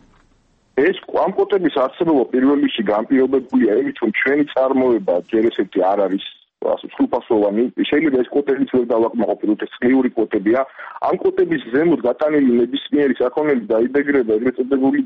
ეს კვანტიტების არსებობა პირველ რიგში განპირობებულია იმით, რომ ჩვენი წარმოება ჯერ ესეთი არ არის სრულფასოვანი. შეიძლება ეს კვოტებიც ვერ დავაკმაყოფილოთ, ეს წლიური კვოტებია. ამ კვოტების ზემოთ გატანილი ნებისმიერი საქონელი დაიბეგრება ეგრეთ წოდებული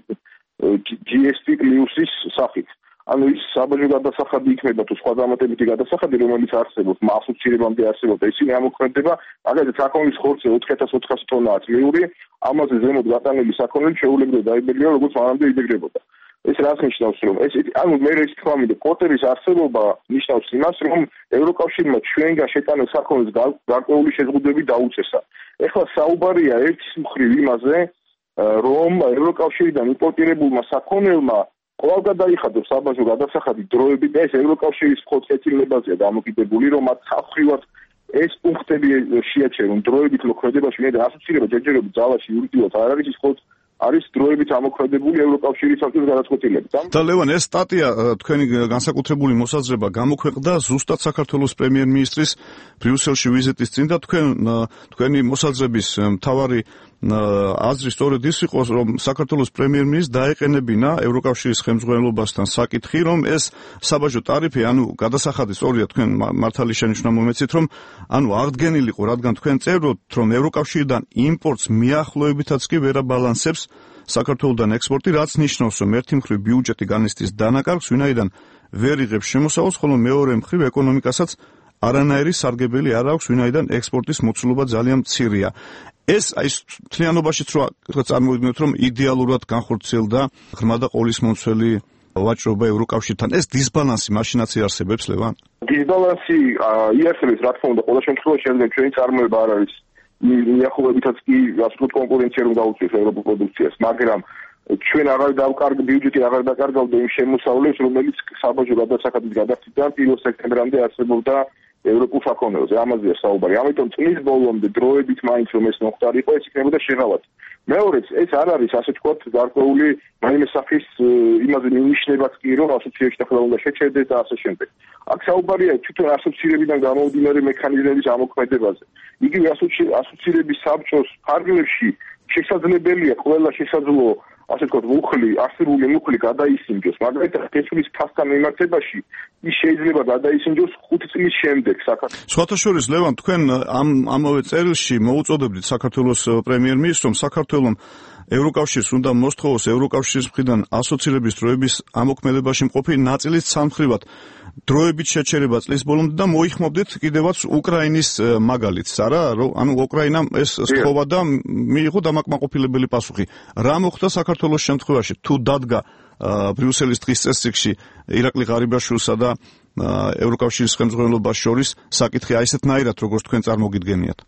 ჯი ეს ტი პლუსის სახით. ანუ ის საბაჟო გადასახადი იქნება თუ სხვა დამატებითი გადასახადი, რომელიც არსებობს ასოციირებამდე არსებობს, ისინი ამოქმედება, მაგალითად საქონლის ხორცზე ოთხი ათას ოთხასი ტონაა წლიური, ამაზე ზემოთ გატანილი საქონელი შეუძლია დაიბეგრება, როგორც მანამდე იბეგრებოდა. ეს რას ნიშნავს, რომ ეს ანუ მე ეს თქვა მინდა, კვოტების არსებობა ნიშნავს იმას, რომ ევროკავშირმა ჩვენგან შეტანილ საქონელს გარკვეული შეზღუდვები დაუწესა. ეხლა საუბარია ერთის მხრივ იმაზე, რომ ევროკავშირიდან იმპორტირებულმა საქონელმა ყოველ გადაიხადოს საბაჟო გადასახადი დროებით და ეს ევროკავშირის ხოცეცილებაზეა დამოკიდებული, რომ მათ საფრთხივად ეს პუნქტები შეაჩერონ დროებით მოქმედებაში, მე და ასოცირება ჯერჯერობით ძალაში იურიდიულად არ არის ის ხოც არის დროებით ამოქმედებული ევროკავშირის საფრთხის გადაწყვეტილებით. და ლევან ეს სტატია თქვენი განსაკუთრებული მოსაზრება გამოქვეყნდა ზუსტად საქართველოს პრემიერ-მინისტრის ბრიუსელში ვიზიტის წინ და თქვენ თქვენი მოსაზრების მთავარი აზრი სწორედ ის იყო, რომ საქართველოს პრემიერ-მინისტრს დაეყენებინა ევროკავშირის ხელმძღვანელობასთან საკითხი, რომ ეს საბაჟო ტარიფი, ანუ გადასახადი სწორია თქვენ მართალი შენიშვნა მომეცით, რომ ანუ აღდგენილიყო, რადგან თქვენ წეროთ, რომ ევროკავშირიდან იმპორტს მიახლოებითაც კი ვერ აბალანსებს საქართველოსთან ექსპორტი, რაც ნიშნავს, რომ ერთი მხრივ ბიუჯეტი განიცდის დანაკარგს, ვინაიდან ვერ იღებს შემოსავალს, ხოლო მეორე მხრივ ეკონომიკასაც არანაირი სარგებელი არ აქვს, ვინაიდან ექსპორტის მოცულობა ძალიან მცირეა. ეს აი მთლიანობაშიც რო წარმოვიდგინოთ, რომ იდეალურად განხორციელდა ღრმა და ყოვლისმომცველი ვაჭრობა ევროკავშირთან, ეს დისბალანსი მაშინაც იარსებებს ლევან? დისბალანსი იარსებებს, რა თქმა უნდა, ყოველ შემთხვევაში შეიძლება ჩვენი წარმოება არ არის მიახლოებითაც კი ასე ვთქვათ კონკურენცია რომ დაუწიოს ევროპულ პროდუქციას, მაგრამ ჩვენ აღარ დავკარგ ბიუჯეტი აღარ დაკარგავდა იმ შემოსავლებს, რომელიც საბაჟო გადასახადის გადახდიდან პირველ სექტემბრამდე არსებობდა ევროპულ საქონელზე, ამაზეა საუბარი. ამიტომ წლის ბოლომდე დროებით მაინც რომ ეს მოხდარიყო, ეს იქნებოდა შეღავათი. მეორეც, ეს არ არის ასე თქვათ გარკვეული რაიმე სახის იმაზე მინიშნებაც კი რომ ასოციაციებში ახლა უნდა შეჩერდეს და ასე შემდეგ. აქ საუბარია თვითონ ასოცირებიდან გამომდინარე მექანიზმების ამოქმედებაზე. იგივე ასოცირების საბჭოს ფარგლებში შესაძლებელია ყველა შესაძლო ასე ვთქვათ, მუხლი, არსებული მუხლი გადაისინჯოს, მაგრამ თესლის ფასთან მიმართებაში ის შეიძლება გადაისინჯოს ხუთი წლის შემდეგ საქართველოს. სხვათა შორის, ლევან, თქვენ ამ ამავე წერილში მოუწოდებდით საქართველოს პრემიერ-მინისტრს, რომ საქართველოს ევროკავშირს უნდა მოსთხოვოს ევროკავშირის მხრიდან ასოცირების დროების ამოქმედებაში მყოფი ნაწილის სამხრივად დროებით შეჩერება წლის ბოლომდე და მოიხმობდით კიდევაც უკრაინის მაგალითს, არა? ანუ უკრაინამ ეს სთხოვა და მიიღო დამაკმაყოფილებელი პასუხი. რა მოხდა საქართველოს შემთხვევაში? თუ დადგა ბრიუსელის დღის წესრიგში ირაკლი ღარიბაშვილსა და ევროკავშირის ხელმძღვანელობას შორის საკითხი აი ესეთნაირად, როგორც თქვენ წარმოგიდგენიათ?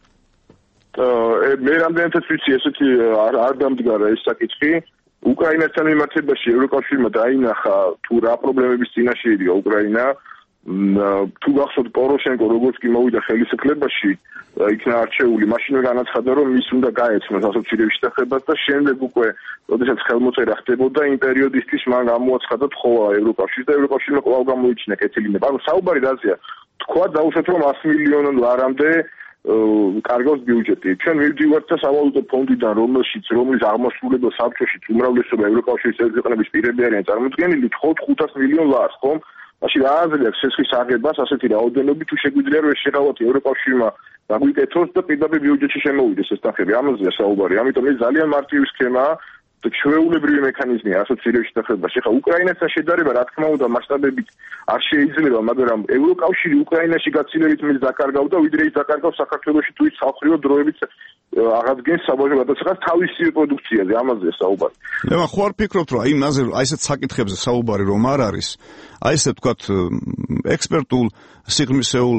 მე რამდენადაც ვიცი, ესეთი არ დამდგარა ეს საკითხი. უკრაინასთან მიმართებაში ევროკავშირმა დაინახა თუ რა პრობლემების წინაშე იდია უკრაინა. თუ გახსოვთ პოროშენკო როგორც კი მოვიდა ხელისუფლებაში, იქნა არჩეული, მაშინვე განაცხადა რომ ის უნდა გაეცნოს ასოცირების შეთანხმებას და შემდეგ უკვე, როდესაც ხელმოწერა ხდებოდა იმ პერიოდისთვის მან გამოაცხადა თხოვა ევროკავშირს და ევროკავშირმა კვლავ გამოიჩინა კეთილინება. ანუ საუბარი რაზეა? თქვა დაუშვათ რომ ას მილიონად ლარამდე კარგავს ბიუჯეტი. ჩვენ მივდივართ და სავალუტო ფონდიდან, რომელშიც რომლის აღმასრულებელ საბჭოშიც უმრავლესობა ევროკავშირის ქვეყნების პირები არიან წარმოდგენილი, თხოვთ ხუთას მილიონ ლარს, ხომ? მაშინ რა აზრი აქვს ცეცხლის აღებას ასეთი რაოდენობით, თუ შეგვიძლია რომ ეს შეღავათი ევროკავშირმა დაგვიკეთოს და პირდაპირ ბიუჯეტში შემოვიდეს ეს თანხები. ამაზეა საუბარი. ამიტომ ეს ძალიან მარტივი სქემაა და ჩვეულებრივი მექანიზმია ასოცირების შეთანხმებაში. ხა უკრაინასთან შედარება, რა თქმა უნდა, მასშტაბებით არ შეიძლება, მაგრამ ევროკავშირი უკრაინაში გაცილებით მეტ დაკარგავდა, ვიდრე ის დაკარგავს საქართველოში თუ ის ხალხრივ დროებით აღადგენს საბაჟო გადასახადს თავისი პროდუქციაზე. ამაზეა საუბარი. ლევან, ხო არ ფიქრობთ, რომ აი იმაზე, აი ესეთ საკითხებზე საუბარი რომ არ არის, აი ესე ვთქვათ, ექსპერტულ სიღრმისეულ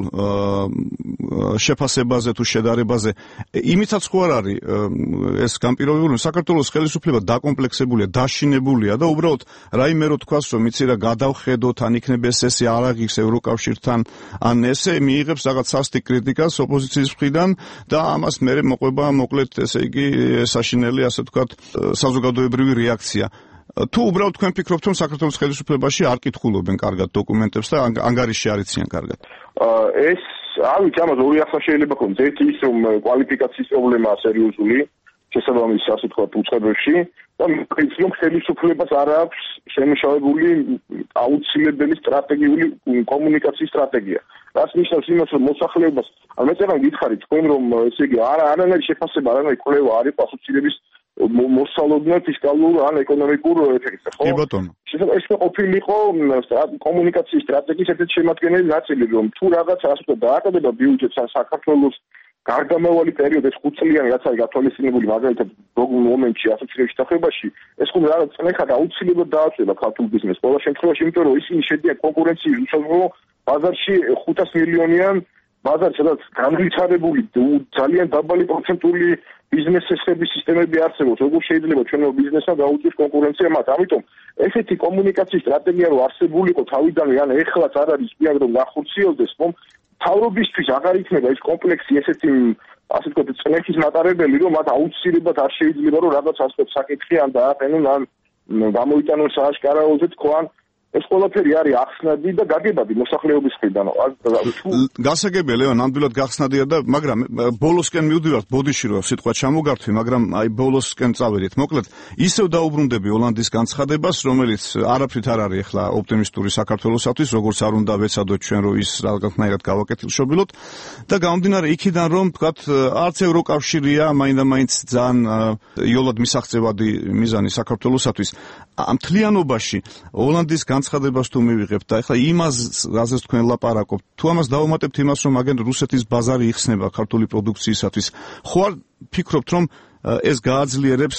შეფასებაზე თუ შედარებაზე, იმითაც ხო არ არის ეს განპირობებული, საქართველოს ხელისუფლება დაკომპლექსებულია, დაშინებულია და უბრალოდ რაიმე რო თქვას, რომ იცი რა გადავხედოთ, ან იქნება ეს ესე არ აღიქს ევროკავშირთან, ან ესე მიიღებს რაღაც სასტიკ კრიტიკას ოპოზიციის მხრიდან და ამას მერე მოყვება მოკლედ ესე იგი საშინელი, ასე ვთქვათ, საზოგადოებრივი რეაქცია. თუ უბრალოდ თქვენ ფიქრობთ, რომ საქართველოს ხელისუფლებაში არ კითხულობენ კარგად დოკუმენტებს და ანგარიში არ იციან კარგად? ეს არ ვიცი, ამას ორი ახლა შეიძლება ქონდეს. ერთი ის, რომ კვალიფიკაციის პრობლემაა სერიოზული შესაბამის, ასე ვთქვათ, უწყებებში და ის, რომ ხელისუფლებას არ აქვს შემუშავებული აუცილებელი სტრატეგიული კომუნიკაციის სტრატეგია. რაც ნიშნავს იმას, რომ მოსახლეობას, ან მე წერან გითხარით თქვენ, რომ ესე იგი არანაირი შეფასება, არანაირი კვლევა არ იყო ასოცირების მოსალოდნელ ფისკალურ ან ეკონომიკურ ეფექტზე, ხო? კი ბატონო. ეს ყოფილიყო კომუნიკაციის სტრატეგიის ერთ-ერთი შემადგენელი ნაწილი, რომ თუ რაღაც ასე ვთქვათ დააკეთება ბიუჯეტს ან საქართველოს გარდამავალი პერიოდი ეს ხუთწლიანი რაც არის გათვალისწინებული მაგალითად მომენტში ასოცირების შეთანხმებაში, ეს ხომ რაღაც წნეხად აუცილებლად დააწება ქართულ ბიზნესს. ყველა შემთხვევაში, იმიტომ რომ ისინი შედიან კონკურენციის უსაზღვრო ბაზარში ხუთას მილიონიან ბაზარში, სადაც განვითარებული ძალიან დაბალი პროცენტული ბიზნესების სისტემები არსებობს. როგორ შეიძლება ჩვენო ბიზნესმა გაუწიოს კონკურენცია მათ? ამიტომ ესეთი კომუნიკაციის სტრატეგია რო არსებულიყო თავიდანვე, ან ეხლაც არ არის პირად რომ გახორციელდეს, ხომ? თავრობისთვის აღარ იქნება ეს კომპლექსი ესეთი ასე ვთქვათ წნეხის მატარებელი, რომ მათ აუცილებლად არ შეიძლება რომ რაღაც ასე ვთქვათ საკითხი ან დააყენონ ან გამოიტანონ სააშკარაოზე თქვან. ეს ყველაფერი არის ახსნადი და გაგებადი მოსახლეობის მხრიდან. გასაგებია, ლევან, ნამდვილად გახსნადია და მაგრამ ბოლოსკენ მივდივართ ბოდიში რომ სიტყვა ჩამოგართვი, მაგრამ აი ბოლოსკენ წავედით. მოკლედ, ისევ დაუბრუნდები ოლანდის განცხადებას, რომელიც არაფრით არ არის ახლა ოპტიმისტური საქართველოსათვის, როგორც არ უნდა ვეცადოთ ჩვენ რომ ის რაღაცნაირად გავაკეთილშობილოთ და გამომდინარე იქიდან რომ თქვათ არც ევროკავშირია მაინდა-მაინც ძალიან იოლად მისაღწევადი მიზანი საქართველოსათვის. ამ თლიანობაში ოლანდის განცხადებას თუ მივიღებთ და ეხლა იმას, რაზეც თქვენ ლაპარაკობთ, თუ ამას დავუმატებთ იმას, რომ აგენ რუსეთის ბაზარი იხსნება ქართული პროდუქციისათვის, ხო არ ფიქრობთ, რომ ეს გააძლიერებს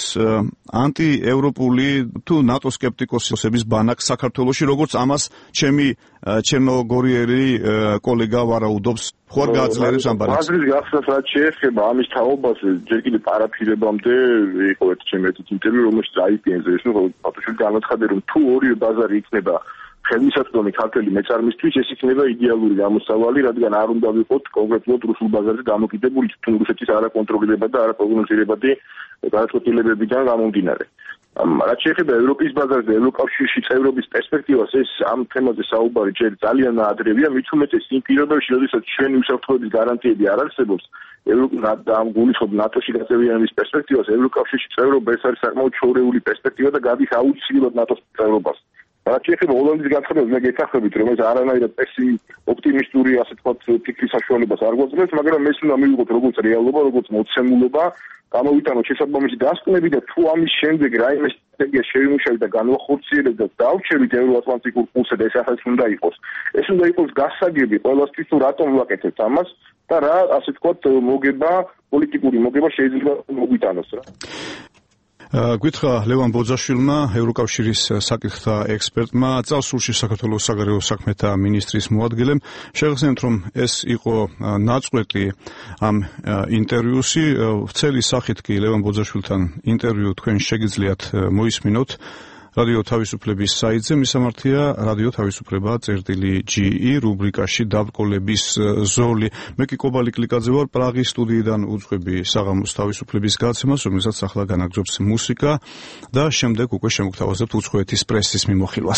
ანტიევროპული თუ ნატო სკეპტიკოსების ბანაკს საქართველოში, როგორც ამას ჩემი ჩერნოგორიელი კოლეგა ვარაუდობს, ხო არ გააძლიერებს ამ ბანაკს? ბაზრის გახსნას რაც შეეხება ამის თაობაზე, ჯერ კიდევ პარაფირებამდე იყო ერთ ჩემი ერთ ინტერვიუ, რომელშიც აი პი ენ-ზე ის ნუ ფოტოშოპი განაცხადა, რომ თუ ორი ბაზარი იქნება ხელმისაწვდომი ქართველი მეწარმისთვის ეს იქნება იდეალური გამოსავალი, რადგან არ უნდა ვიყოთ კონკრეტულად რუსულ ბაზარზე დამოკიდებული თვითონ რუსეთის არაკონტროლირებადი და არაპროგნოზირებადი გადაწყვეტილებებიდან გამომდინარე. რაც შეეხება ევროპის ბაზარზე, ევროკავშირში წევრობის პერსპექტივას, ეს ამ თემაზე საუბარი ჯერ ძალიან ადრევია, მით უმეტეს იმ პირობებში, როდესაც ჩვენი უსაფრთხოების გარანტიები არ არსებობს, ამ გულისხმობ ნატოში გაწევრიანების პერსპექტივას, ევროკავშირში წევრობა ეს არის საკმაოდ შორეული პერსპექტივა და გადის აუცილებლად ნატოს წევრობას. რაც შეეხება ჰოლანდიის განცხადებას, მე გეთანხმებით, რომ ეს არანაირად ოპტიმისტური, ასე თქვათ, ფიქრის საშუალებას არ გვაძლევს, მაგრამ ეს უნდა მივიღოთ როგორც რეალობა, როგორც მოცემულობა, გამოვიტანოთ შესაბამისი დასკვნები და თუ ამის შემდეგ რაიმე სტრატეგია შევიმუშავოთ და განვახორციელებთ და დავჩერდით ევროატლანტიკურ კურსზე და ეს ახაც უნდა იყოს. ეს უნდა იყოს გასაგები ყველასთვის, თუ რატომ ვაკეთებთ ამას და რა, ასე თქვათ, მოგება, პოლიტიკური მოგება შეიძლება მოგვიტანოს რა. გითხრა ლევან ბოძაშვილმა, ევროკავშირის საკითხთა ექსპერტმა, წარსულში საქართველოს საგარეო საქმეთა მინისტრის მოადგილემ, შეგახსენებთ, რომ ეს იყო ნაწყვეტი ამ ინტერვიუსი. ვრცელი სახით კი ლევან ბოძაშვილთან ინტერვიუ თქვენ შეგიძლიათ მოისმინოთ რადიო თავისუფლების საიტზე, მისამართია რადიო თავისუფლება წერტილი ჯი ი რუბრიკაში დაბრკოლების ზოლი. მე კი კობალი კლიკაძე ვარ, პრაღის სტუდიიდან უძღვები საღამოს თავისუფლების გაცემას, რომელსაც ახლა განაგრძობს მუსიკა და შემდეგ უკვე შემოგთავაზებთ უცხოეთის პრესის მიმოხილვას.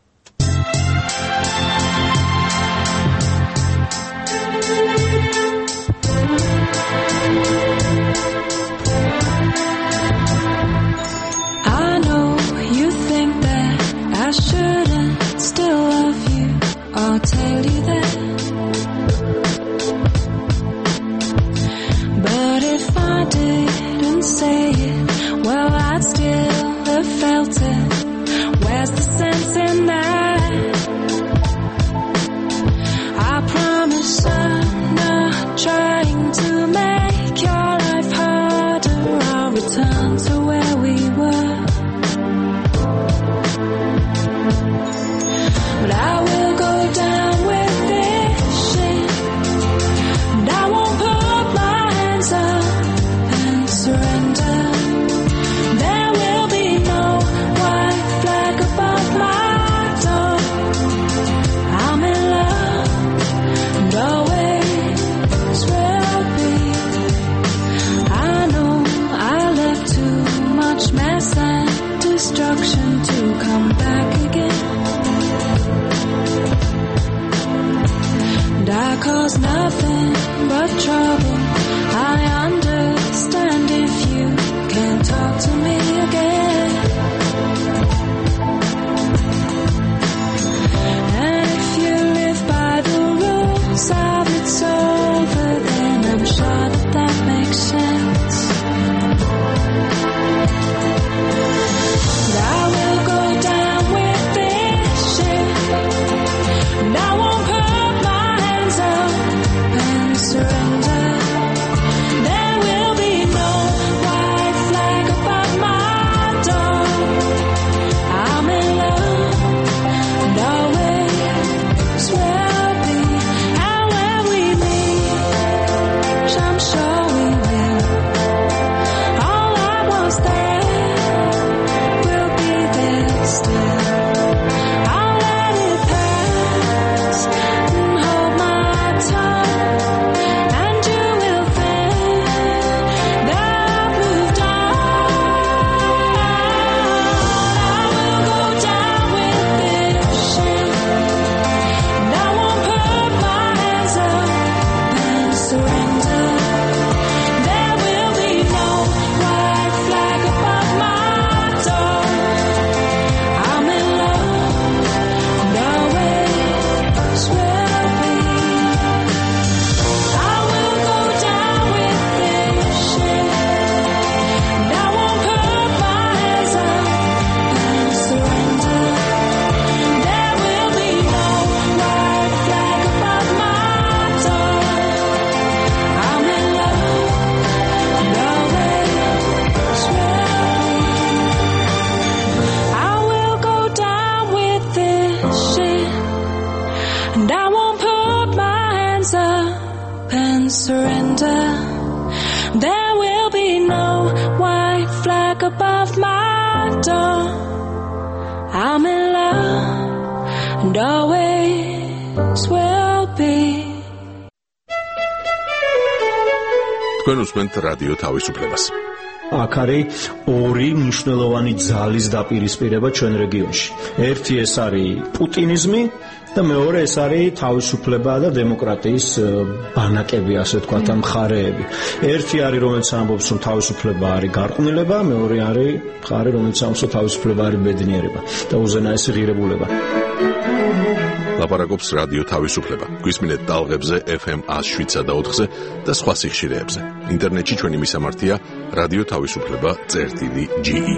I shouldn't still love you, I'll tell you that. But if I didn't say it, well, I'd still have felt it. Where's the sense in that? I promise I'm not trying to make your life harder. I'll return to where we were. But I will go down with this shit, and I won't put my hands up and surrender. There will be no white flag above my door. I'm in love and always will be. I know I left too much mess and destruction to come back again. And I cause nothing but trouble. I understand if you can't talk to me again. And if you live by the rules of it's over, then I'm sure that that makes sense. But I will go down with this shit, and I won't put my hands up and surrender. There will be no white flag above my door. I'm in love and always will be. And when we meet, I'm sure we will. All I was there will be there still. I'll let it pass and hold my tongue, and you will think that I've moved on. I will go down with this shit, and I won't put my hands up and surrender. There will be no white flag above my door. I'm in love and always will be. I will go down with this shit, and I won't put my hands up and surrender. There will be no white flag above my door. I'm in love and always will be. I will go down with this shit, and I won't put my hands up and surrender. There will be no white flag above my door. I'm in love and always will be. თქვენ უსმენთ რადიო თავისუფლებას. აქ არის ორი მნიშვნელოვანი ძალის დაპირისპირება ჩვენ რეგიონში. ერთი ეს არის პუტინიზმი და მეორე ეს არის თავისუფლება და დემოკრატიის ბანაკები, ასე ვთქვათ, ამ მხარეები. ერთი არის, რომელიც ამბობს, რომ თავისუფლება არის გარყვნილება, მეორე არის მხარე, რომელიც ამბობს, რომ თავისუფლება არის ბედნიერება და უზენაესი ღირებულება. ლაპარაკობს რადიო თავისუფლება. გვისმინეთ ტალღებზე ეფ ემ one oh seven და ოთხზე და სხვა სიხშირეებზე. ინტერნეტში ჩვენი მისამართია რადიო თავისუფლება წერტილი ჯი ი.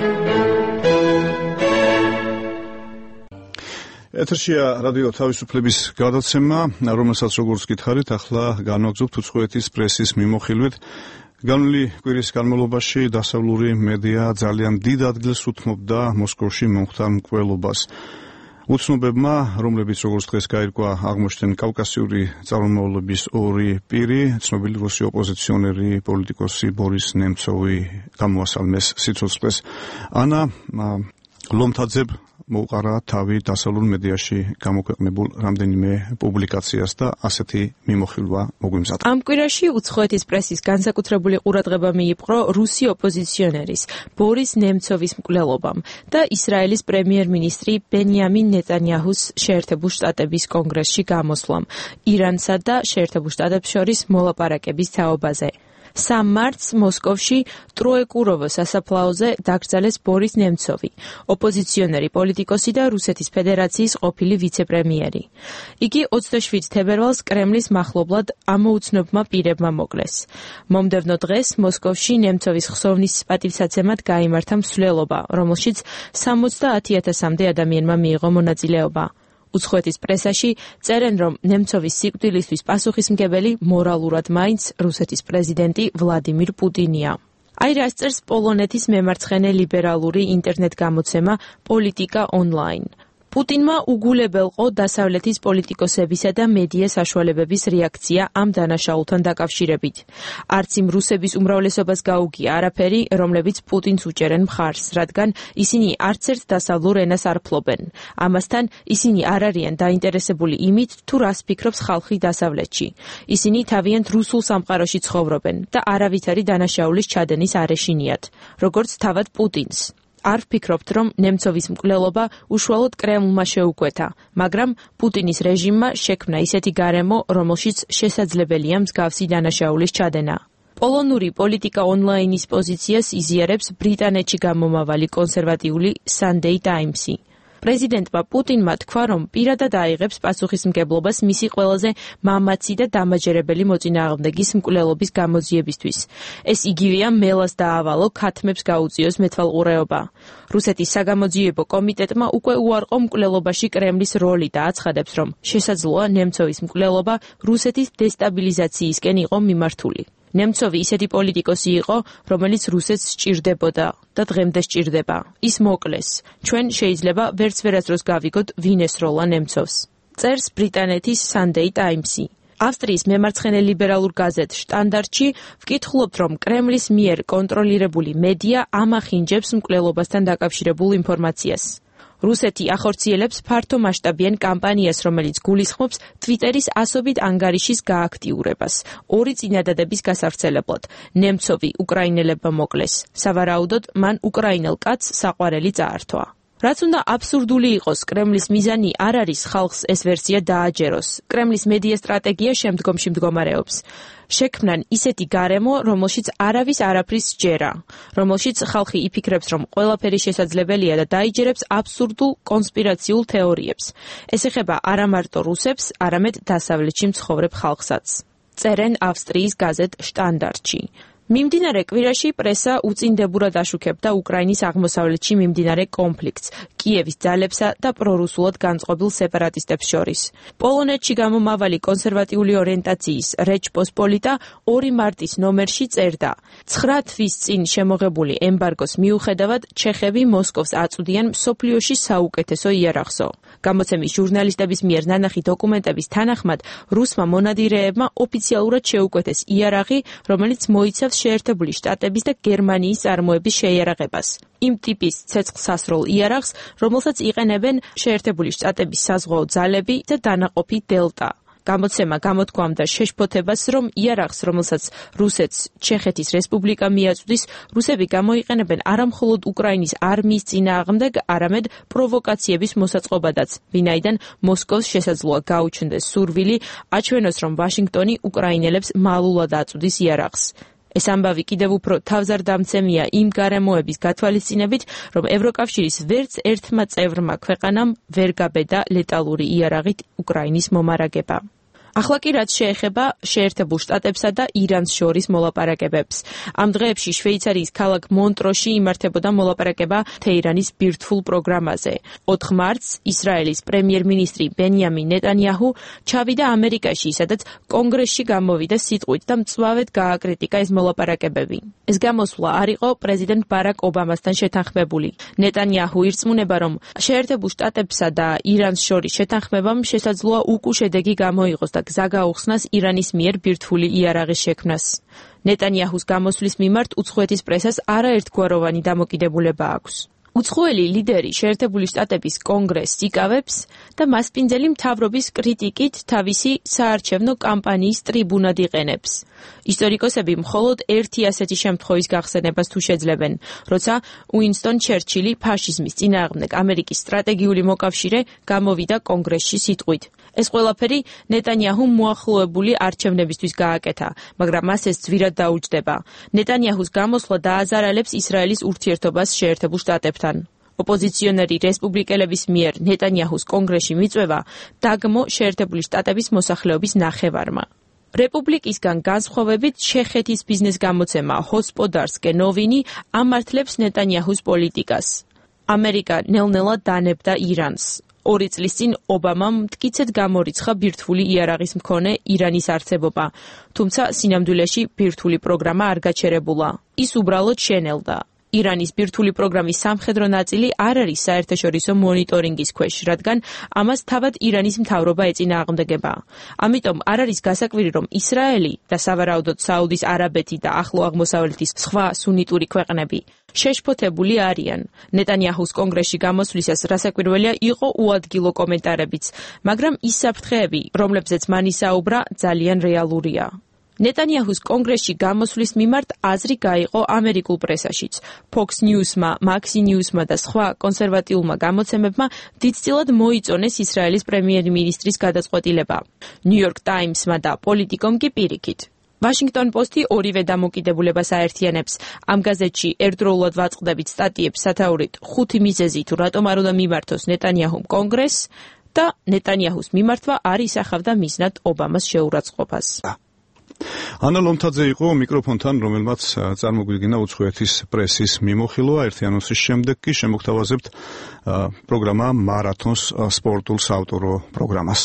ეთერშია რადიო თავისუფლების გადაცემა, რომელსაც როგორც გითხარით, ახლა განვაგრძობთ უცხოეთის პრესის მიმოხილვით. განვლილი კვირის განმავლობაში დასავლური მედია ძალიან დიდ ადგილს უთმობდა მოსკოვში მომხდარ მკვლელობას. უცნობებმა, რომლებიც როგორც დღეს გაირკვა, აღმოჩნდნენ კავკასიური წარმომავლობის ორი პირი, ცნობილი რუსი ოპოზიციონერი პოლიტიკოსი ბორის ნემცოვი გამოასალმეს სიცოცხლეს. ანა ლომთაძემ მოუყარა თავი დასავლურ მედიაში გამოქვეყნებულ რამდენიმე პუბლიკაციას და ასეთი მიმოხილვა მოგვიმზადა. ამ კვირაში უცხოეთის პრესის განსაკუთრებული ყურადღება მიიპყრო რუსი ოპოზიციონერის ბორის ნემცოვის მკვლელობამ და ისრაელის პრემიერ-მინისტრი ბენიამინ ნეტანიაჰუს შეერთებულ შტატების კონგრესში გამოსვლამ ირანსა და შეერთებულ შტატებს შორის მოლაპარაკების თაობაზე. სამ მარტს მოსკოვში ტროეკუროვო სასაფლაოზე დაკრძალეს ბორის ნემცოვი, ოპოზიციონერი პოლიტიკოსი და რუსეთის ფედერაციის ყოფილი ვიცე-პრემიერი. იგი ოცდაშვიდ თებერვალს კრემლის მახლობლად ამოუცნობმა პირებმა მოკლეს. მომდევნო დღეს მოსკოვში ნემცოვის ხსოვნის პატივსაცემად გაიმართა მსვლელობა, რომელშიც სამოცდაათი ათასამდე ადამიანმა მიიღო მონაწილეობა. უცხოეთის პრესაში წერენ, რომ ნემცოვის სიკვდილისთვის პასუხისმგებელი მორალურად მაინც რუსეთის პრეზიდენტი ვლადიმირ პუტინია. აი რას წერს პოლონეთის მემარცხენე ლიბერალური ინტერნეტ გამოცემა პოლიტიკა ონლაინ. პუტინმა უგულებელყო დასავლეთის პოლიტიკოსებისა და მედია საშუალებების რეაქცია ამ დანაშაულთან დაკავშირებით. არც იმ რუსების უმრავლესობას გაუგია არაფერი, რომლებიც პუტინს უჭერენ მხარს, რადგან ისინი არც ერთ დასავლურ ენას არ ფლობენ. ამასთან ისინი არ არიან დაინტერესებული იმით, თუ რას ფიქრობს ხალხი დასავლეთში. ისინი თავიანთ რუსულ სამყაროში ცხოვრობენ და არავითარი დანაშაულის ჩადენის არ ეშინიათ, როგორც თავად პუტინს. არ ვფიქრობთ, რომ ნემცოვის მკვლელობა უშუალოდ კრემლმა შეუკვეთა, მაგრამ პუტინის რეჟიმმა შექმნა ისეთი გარემო, რომელშიც შესაძლებელია მსგავსი დანაშაულის ჩადენა. პოლონური პოლიტიკა ონლაინის პოზიციას იზიარებს ბრიტანეთში გამომავალი კონსერვატიული Sunday Times-ი. პრეზიდენტმა პუტინმა თქვა, რომ პირადად აიღებს პასუხისმგებლობას მისი ყველაზე მამაცი და დამაჯერებელი მოწინააღმდეგის მკვლელობის გამოძიებისთვის. ეს იგივეა მელას დაავალო, ქათმებს გაუწიოს მეთვალყურეობა. რუსეთის საგამოძიებო კომიტეტმა უკვე უარყო მკვლელობაში კრემლის როლი და აცხადებს, რომ შესაძლოა ნემცოვის მკვლელობა რუსეთის დესტაბილიზაციისკენ იყო მიმართული. ნემცოვი ისეთი პოლიტიკოსი იყო, რომელიც რუსეთს სჭირდებოდა და დღემდე სჭირდება. ის მოკლეს. ჩვენ შეიძლება ვერც ვერასდროს გავიგოთ, ვინ ესროლა ნემცოვს. წერს ბრიტანეთის Sunday Times-ი. ავსტრიის მემარცხენე ლიბერალურ გაზეთ შტანდარტში ვკითხულობთ, რომ კრემლის მიერ კონტროლირებული მედია ამახინჯებს მკვლელობასთან დაკავშირებულ ინფორმაციას. რუსეთი ახორციელებს ფართომასშტაბიან კამპანიას, რომელიც გულისხმობს ტვიტერის ასობით ანგარიშის გააქტიურებას, ორი წინადადების გასავრცელებლად. ნემცოვი უკრაინელებმა მოკლეს. სავარაუდოდ, მან უკრაინელ კაცს საყვარელი წაართვა. რაც უნდა აბსურდული იყოს, კრემლის მიზანი არ არის ხალხს ეს ვერსია დააჯეროს. კრემლის მედია სტრატეგია შემდგომში მდგომარეობს. შექმნან ისეთი გარემო, რომელშიც არავის არაფრის სჯერა, რომელშიც ხალხი იფიქრებს, რომ ყველაფერი შესაძლებელია და დაიჯერებს აბსურდულ კონსპირაციულ თეორიებს. ეს ეხება არა მარტო რუსებს, არამედ დასავლეთში მცხოვრებ ხალხსაც. წერენ ავსტრიის გაზეთ შტანდარტში. მიმდინარე კვირაში პრესა უწინდებურად აშუქებდა უკრაინის აღმოსავლეთში მიმდინარე კონფლიქტს, კიევის ძალებსა და პრორუსულად განწყობილ სეპარატისტებს შორის. პოლონეთში გამომავალი კონსერვატიული ორიენტაციის რეჩ პოსპოლიტა ორი მარტის ნომერში წერდა: ცხრა თვის წინ შემოღებული ემბარგოს მიუხედავად, ჩეხები მოსკოვს აწვდიან მსოფლიოში საუკეთესო იარაღსო. გამოცემის ჟურნალისტების მიერ ნანახი დოკუმენტების თანახმად, რუსმა მონადირეებმა ოფიციალურად შეუკვეთეს იარაღი, რომელიც მოიცავს შეერთებული შტატების და გერმანიის წარმოების შეიარაღებას. იმ ტიპის ცეცხლსასროლ იარაღს, რომელსაც იყენებენ შეერთებული შტატების საზღვაო ძალები და დანაყოფი დელტა. გამოცემა გამოთქვამდა შეშფოთებას, რომ იარაღს, რომელსაც რუსეთს ჩეხეთის რესპუბლიკა მიაწვდის, რუსები გამოიყენებენ არა მხოლოდ უკრაინის არმიის წინააღმდეგ, არამედ პროვოკაციების მოსაწყობადაც, ვინაიდან მოსკოვს შესაძლოა გაუჩნდეს სურვილი, აჩვენოს, რომ ვაშინგტონი უკრაინელებს მალულად აწვდის იარაღს. ეს ამბავი კიდევ უფრო თავზარდამცემია იმ გარემოების გათვალისწინებით, რომ ევროკავშირის ვერც ერთმა წევრმა ქვეყანამ ვერ გაბედა ლეტალური იარაღით უკრაინის მომარაგება. ახლა კი რაც შეეხება შეერთებულ შტატებსა და ირანს შორის მოლაპარაკებებს. ამ დღეებში შვეიცარიის ქალაქ მონტროში იმართებოდა მოლაპარაკება თეირანის ბირთვულ პროგრამაზე. ოთხ მარტს ისრაელის პრემიერ-მინისტრი ბენიამინ ნეტანიაჰუ ჩავიდა ამერიკაში, სადაც კონგრესში გამოვიდა სიტყვით და მწვავედ გააკრიტიკა ეს მოლაპარაკებები. ეს გამოსვლა არ იყო პრეზიდენტ ბარაკ ობამასთან შეთანხმებული. ნეტანიაჰუ ირწმუნება, რომ შეერთებულ შტატებსა და ირანს შორის შეთანხმებამ შესაძლოა უკუ შედეგი გამოიღოს და გზა გაუხსნას ირანის მიერ ბირთვული იარაღის შექმნას. ნეტანიაჰუს გამოსვლის მიმართ უცხოეთის პრესას არაერთგვაროვანი დამოკიდებულება აქვს. უცხოელი ლიდერი შეერთებული შტატების კონგრესს იკავებს და მასპინძელი მთავრობის კრიტიკით თავისი საარჩევნო კამპანიის ტრიბუნად იყენებს. ისტორიკოსები მხოლოდ ერთი ასეთი შემთხვევის გახსენებას თუ შეძლებენ, როცა უინსტონ ჩერჩილი ფაშიზმის წინააღმდეგ ამერიკის სტრატეგიული მოკავშირე გამოვიდა კონგრესში სიტყვით. ეს ყველაფერი ნეტანიაჰუმ მოახლოებული არჩევნებისთვის გააკეთა, მაგრამ მას ეს ძვირად დაუჯდება. ნეტანიაჰუს გამოსვლა დააზარალებს ისრაელის ურთიერთობას შეერთებულ შტატებთან. ოპოზიციონერი რესპუბლიკელების მიერ ნეტანიაჰუს კონგრესში მიწვევა დაგმო შეერთებული შტატების მოსახლეობის ნახევარმა. რეპუბლიკისგან განსხვავებით ჩეხეთის ბიზნეს გამოცემა ჰოსპოდარსკე ნოვინი ამართლებს ნეტანიაჰუს პოლიტიკას. ამერიკა ნელ-ნელა დანებდა ირანს. ორი წლის წინ ობამამ მტკიცედ გამორიცხა ბირთვული იარაღის მქონე ირანის არსებობა, თუმცა სინამდვილეში ბირთვული პროგრამა არ გაჩერებულა. ის უბრალოდ შენელდა. ირანის ბირთვული პროგრამის სამხედრო ნაწილი არ არის საერთაშორისო მონიტორინგის ქვეშ, რადგან ამას თავად ირანის მთავრობა ეწინააღმდეგება. ამიტომ არ არის გასაკვირი, რომ ისრაელი და სავარაუდოდ საუდის არაბეთი და ახლო აღმოსავლეთის სხვა სუნიტური ქვეყნები შეშფოთებული არიან. ნეტანიაჰუს კონგრესში გამოსვლისას რასაკვირველია იყო უადგილო კომენტარებიც, მაგრამ ის საფრთხეები, რომლებზეც მან ისაუბრა, ძალიან რეალურია. ნეტანიაჰუს კონგრესში გამოსვლის მიმართ აზრი გაიყო ამერიკულ პრესაშიც. Fox News-მა, Maxi News-მა და სხვა კონსერვატიულმა გამოცემებმა დიდწილად მოიწონეს ისრაელის პრემიერ-მინისტრის გადაწყვეტილება. New York Times-მა და Politico-მ კი პირიქით. Washington Post-ი ორივე დამოკიდებულებას აერთიანებს. ამ გაზეთში ერთდროულად ვაწყდებით სტატიებს სათაურით ხუთი მიზეზი თუ რატომ არ უნდა მიმართოს ნეტანიაჰუმ კონგრესს და ნეტანიაჰუს მიმართვა არ ისახავდა მიზნად ობამას შეურაცხყოფას. ანა ლომთაძე იყო მიკროფონთან, რომელმაც წარმოგვიდგინა უცხოეთის პრესის მიმოხილვა. ერთი ანონსის შემდეგ კი შემოგთავაზებთ პროგრამა მარათონს სპორტულ საავტორო პროგრამას.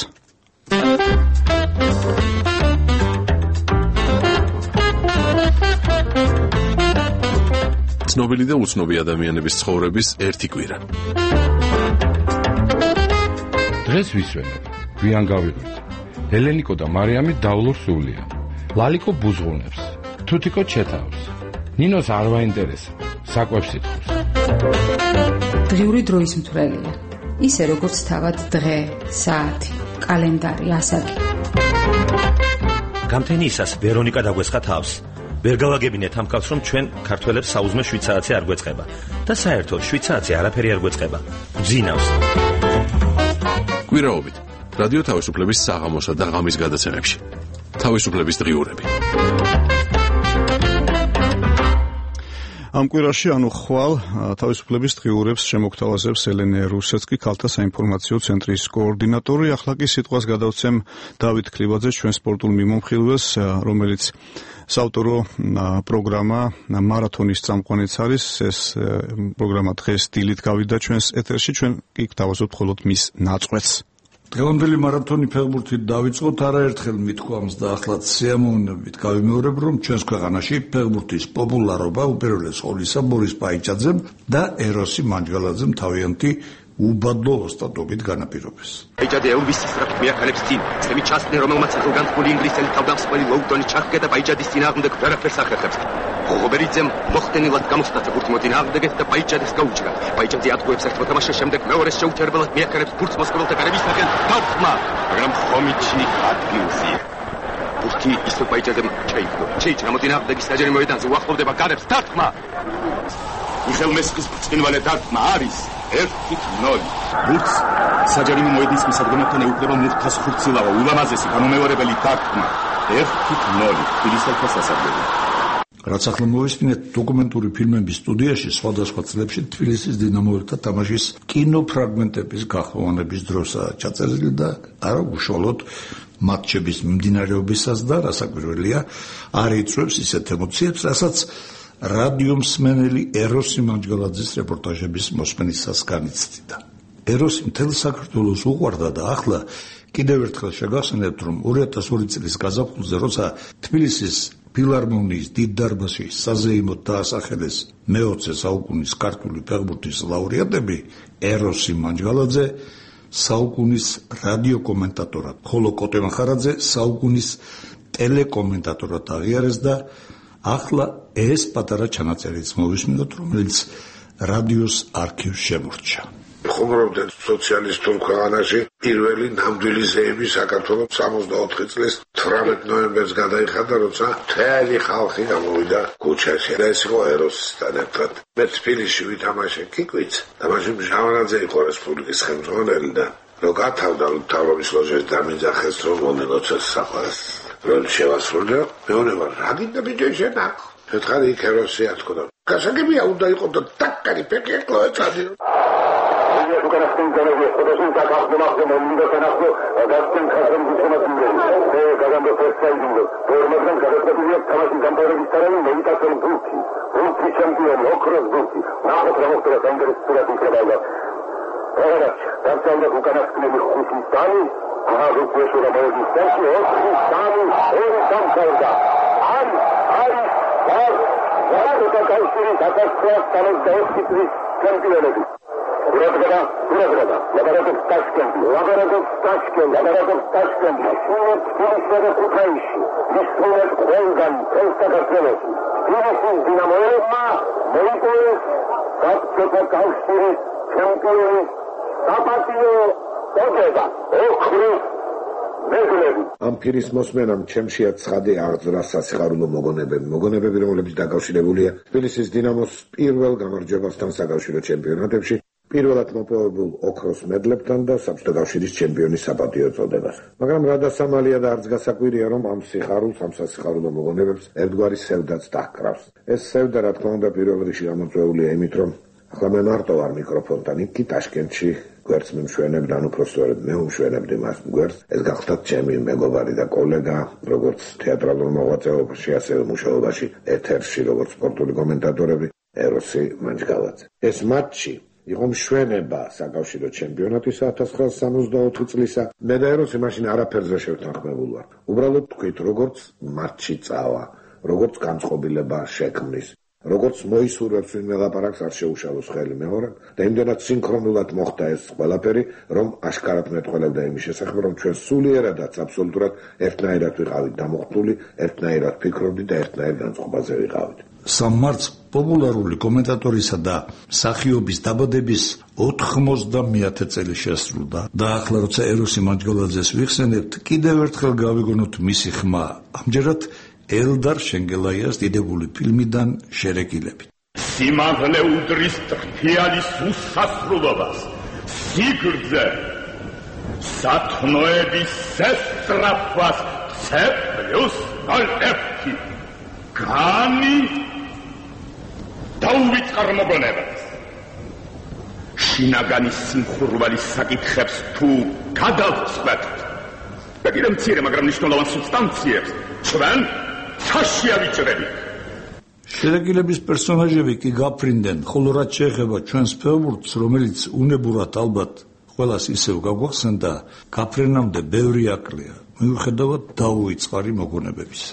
ცნობილი და უცნობი ადამიანების ცხოვრების ერთი კვირა. დღეს ვისვენებ, გვიან გავიღოთ. ელენიკო და მარიამი დავლობს სულია. ლალიკო ბუზღუნებს, თუთიკო ჩეთავს. ნინოს არ ვაინტერესებს, საკვებს იტყვის. დღიური დროის მთვრელია. ისე როგორც თავად დღე, საათი, კალენდარი, ასაკი. გამთენიისას ვერონიკა დაგვესხა თავს. ვერ გავაგებინეთ ამ კაცს, რომ ჩვენ ქართველებს საუზმე შვიცარიცი არ გვეწყება და საერთოდ შვიცარიცი არაფერი არ გვეწყება. გძინავს. კვირაობით რადიო თავისუფლების საღამოსა და ღამის გადაცემებში. თავისუფლების დღიურები. ამ კვირაში, ანუ ხვალ, თავისუფლების დღიურებს შემოგთავაზებს ელენე რუსეცკი, ქალთა საინფორმაციო ცენტრის კოორდინატორი. ახლა კი სიტყვას გადავცემ დავით ქლიბაძეს, ჩვენ სპორტულ მიმოხილველს, რომელიც საავტორო პროგრამა მარათონის წამყვანიც არის. ეს პროგრამა დღეს დილით გავიდა ჩვენს ეთერში, ჩვენ კი გთავაზობთ მხოლოდ მის ნაწყვეტს. დღევანდელი მარათონი ფეხბურთით დავიწყოთ, არაერთხელ მithქვამს და ახლაც სიამოვნებით გავიმეორებ, რომ ჩვენს ქვეყანაში ფეხბურთის პოპულარობა უპირველეს ყოვლისა ბორის პაიჭაძემ და ეროსი მანჯგალაძემ თავიანთი უბადლო ოსტატობით განაპირობეს. ბაიჯადი ელვის ისრაფით მეაქანებს წინ. წემი ჩასდნენ, რომელმაც ახალგანთქმული ინგლისელი თავდამსხმელი ლოუტონი ჩახკედა ბაიჯადის წინააღმდეგ ვერაფერს ახერხებს. ღობერიძემ მოხდენილად გამოსტაცა ბურთი მოწინააღმდეგეთ და ბაიჯადეს გაუჭრა. ბაიჯადი ატყუებს ერთ მოთამაშეს შემდეგ მეორეს შეუჩერებლად მეაქანებს ბურთს მოსკოველთა გარებისაგან დარტყმა, მაგრამ ხომიჩი ადგილზეა. ბურთი ისო ბაიჯადემ ჩაიგდო. შეიჭრა მოწინააღმდეგის საჯარი მოედანზე უახლოვდება გარებს დარტყმა. მიხელ მესკის ბრწყინვალე დარტყმა არის ერთი ნული. ბურთს საჯარი მოედნის მისადგომებთან ეუფლება მუხტას ხურცილავა, ულამაზესი გამომეორებელი დარტყმა ერთი ნული. თბილისელთა სასარგებლო. რაც ახლა მოვისმინეთ, დოკუმენტური ფილმების სტუდიაში სხვადასხვა წლებში თბილისის დინამოელთა თამაშის კინოფრაგმენტების გახმოვანების დროსაა ჩაწერილი და არა უშუალოდ მატჩების მიმდინარეობისას და რასაკვირველია, არ იწვევს ისეთ ემოციებს, რასაც რადიომსმენელი ეროსი მანჯგალაძის რეპორტაჟების მოსმენისას განიცდიდა. ეროსი მთელ საქართველოს უყვარდა და ახლა კიდევ ერთხელ შეგახსენებთ, რომ ორი ათას ორი წლის გაზაფხულზე, როცა თბილისის ფილარმონიის დიდ დარბაზში საზეიმოდ დაასახელეს მეოცე საუკუნის ქართული ფეხბურთის ლაურეატები, ეროსი მანჯგალაძე საუკუნის რადიო კომენტატორად, ხოლო კოტე მახარაძე საუკუნის ტელეკომენტატორად აღიარეს და ახლა ეს პატარა ჩანაწერიც მოვისმინოთ, რომელიც რადიოს არქივს შემორჩა. ხუმრობდნენ სოციალისტურ ქვეყანაში პირველი ნამდვილი ზეიმი საქართველოს სამოცდაოთხი წლის თვრამეტ ნოემბერს გადაიხადა, როცა მთელი ხალხი გამოვიდა ქუჩაში. და ეს იყო ეროსთან ერთად. მე თბილისში ვითამაშე კიკვიც, თამაში ჟავანაძე იყო რესპუბლიკის ხელმძღვანელი და რო გათავდა მთავრობის ლოჟაში დამიძახეს, რომ მონელოცეს საყვარს რომ შევასრულო, მეორე ვარ, რა გინდა ბიჭო შენაკ? ერთხელ იქ ეროსი ათქოდა. გასაგებია უნდა იყო და ტაკარი ფეხი ეკლოეწადი. Ukanaskın kanalı, odasının takaklımaklı, molunda kanaklı, gazetin kasım güçlemasında, ve kazandı festsaydı. Doğrumadan gazetabiliyor, tamasın kampanya gitarının, neyi tasarım bulki. Bulki şampiyon, okros bulki. Nahı tramoktura sandırı suratın krebayla. Evet, Tansanda Ukanaskın bir Husistani, aha Rusya şura Moğolistanki, o Husistani, o Tansanda. Ari, Ari, var, var, Ukakaysiri, Kakasya, Tanızda, Eskitri, şampiyonedi. Burada, burada, laborator Taşkent, laborator Taşkent, laborator Taşkent, Şunet, Filisleri Kutayışı, Müslümet Kolgan, Telstakatrelesi, Filisin Dinamoyevma, Meykoyes, Kapçopa Kavşiri, Şampiyonu, Sapatiyo, Tokeda, Okris, მეგრები ამ პირის მოსმენამ ჩემშია ცხადი აღძრა სასიხარულო მოგონებები მოგონებები რომლებიც დაკავშირებულია თბილისის დინამოს პირველ გამარჯვებასთან საკავშირო ჩემპიონატებში პირველად მოპოვებულ ოქროს მედლებთან და საბჭოთა კავშირის ჩემპიონის საპატიო წოდებას მაგრამ რა დასამალია და არც გასაკვირია რომ ამ სიხარულს ამ სასიხარულო მოგონებებს ერთგვარი სევდაც დაჰკრავს ეს სევდა რა თქმა უნდა პირველ რიგში გამოწვეულია იმით რომ ახლა მე მარტო ვარ მიკროფონთან იქ ტაშკენტში გვერდს მიმშვენებდა, ანუ უბრალოდ მე უმშვენებდი მას გვერდს. ეს გახლდათ ჩემი მეგობარი და კოლეგა, როგორც თეატრალურ მოღვაწეობაში, ასევე მუშაობაში, ეთერში, როგორც სპორტული კომენტატორები, ეროსი მანჯგალაძე. ეს მატჩი იყო მშვენება საკავშირო ჩემპიონატის ათას ცხრაასა სამოცდაოთხი წლისა. მე და ეროსი მაშინ არაფერზე შევთანხმებულ ვართ. უბრალოდ თქვით, როგორც მატჩი წავა, როგორც განწყობილება შექმნის. როგორც მოისურვებს ვინმე ლაპარაკს არ შეუშალოს ხელი მეორე და იმდენად სინქრონულად მოხდა ეს ყველაფერი რომ აშკარად მეტყველებდა იმის შესახებ რომ ჩვენ სულიერადაც აბსოლუტურად ერთნაირად ვიყავით დამოხტული ერთნაირად ფიქრობდით და ერთნაირ განწყობაზე ვიყავით სამმარტს პოპულარული კომენტატორისა და მსახიობის დაბადების ოთხმოცდამეათე წელი შესრულდა და ახლა როცა ეროსი მანჯგალაძეს ვიხსენებთ კიდევ ერთხელ გავიგონოთ მისი ხმა ამჯერად ელდარ შენგელაიას დიდებული ფილმიდან შერეკილებით. სიმაღლე უდრის ტრფიალის უსასრულობას, სიგრძე, სათნოების სესტრაფას, C plus ნოლ ერთი, განი, დაუვიწყარ მოგონებას. შინაგანი სიმხურვალის საკითხებს თუ გადავწყვეტთ, და კიდევ მცირე, მაგრამ მნიშვნელოვან სუბსტანციებს, ჩვენ ჩაშია ვიჭრები. შერეკილების პერსონაჟები კი გაფრინდნენ, ხოლო რაც შეეხება ჩვენს ფეხბურთს, რომელიც უნებურად ალბათ ყველას ისევ გაგვახსენდა, გაფრენამდე ბევრი აკლია, მიუხედავად დაუვიწყარი მოგონებებისა.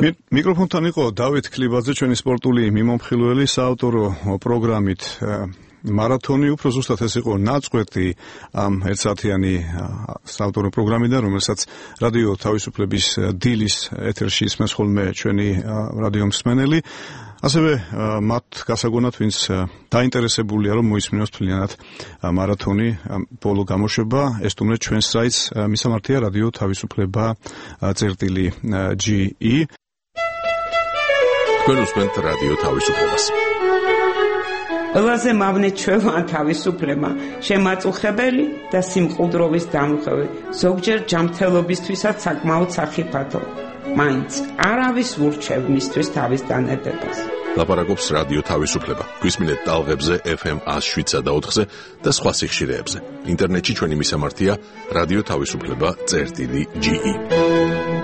მიკროფონთან იყო დავით ქლიბაძე, ჩვენი სპორტული მიმომხილველი, საავტორო პროგრამით მარათონი უფრო ზუსტად ეს იყო ნაწყვეტი ამ ერთსაათიანი საავტორო პროგრამიდან, რომელსაც რადიო თავისუფლების დილის ეთერში ისმენს ხოლმე ჩვენი რადიო მსმენელი. ასევე მათ გასაგონად, ვინც დაინტერესებულია რომ მოისმინოს მთლიანად მარათონი ბოლო გამოშვება, ესტუმრეთ ჩვენს საიტს, მისამართია რადიო თავისუფლება წერტილი ჯი ი. თქვენ უსმენთ რადიო თავისუფლებას. ყველაზე მავნეჩვევაა თავისუფლება, შემაწუხებელი და სიმყუდროვის დამხევი, ზოგჯერ ჯანმრთელობისთვისაც საკმაოდ სახიფათო. მაინც არავის ურჩევ მისთვის თავის დანედებას. ლაპარაკობს რადიო თავისუფლება. გვისმინეთ ტალღებზე ეფ ემ ას შვიდსა და ოთხზე და სხვა სიხშირეებზე. ინტერნეტში ჩვენი მისამართია რადიო თავისუფლება წერტილი ჯი ი.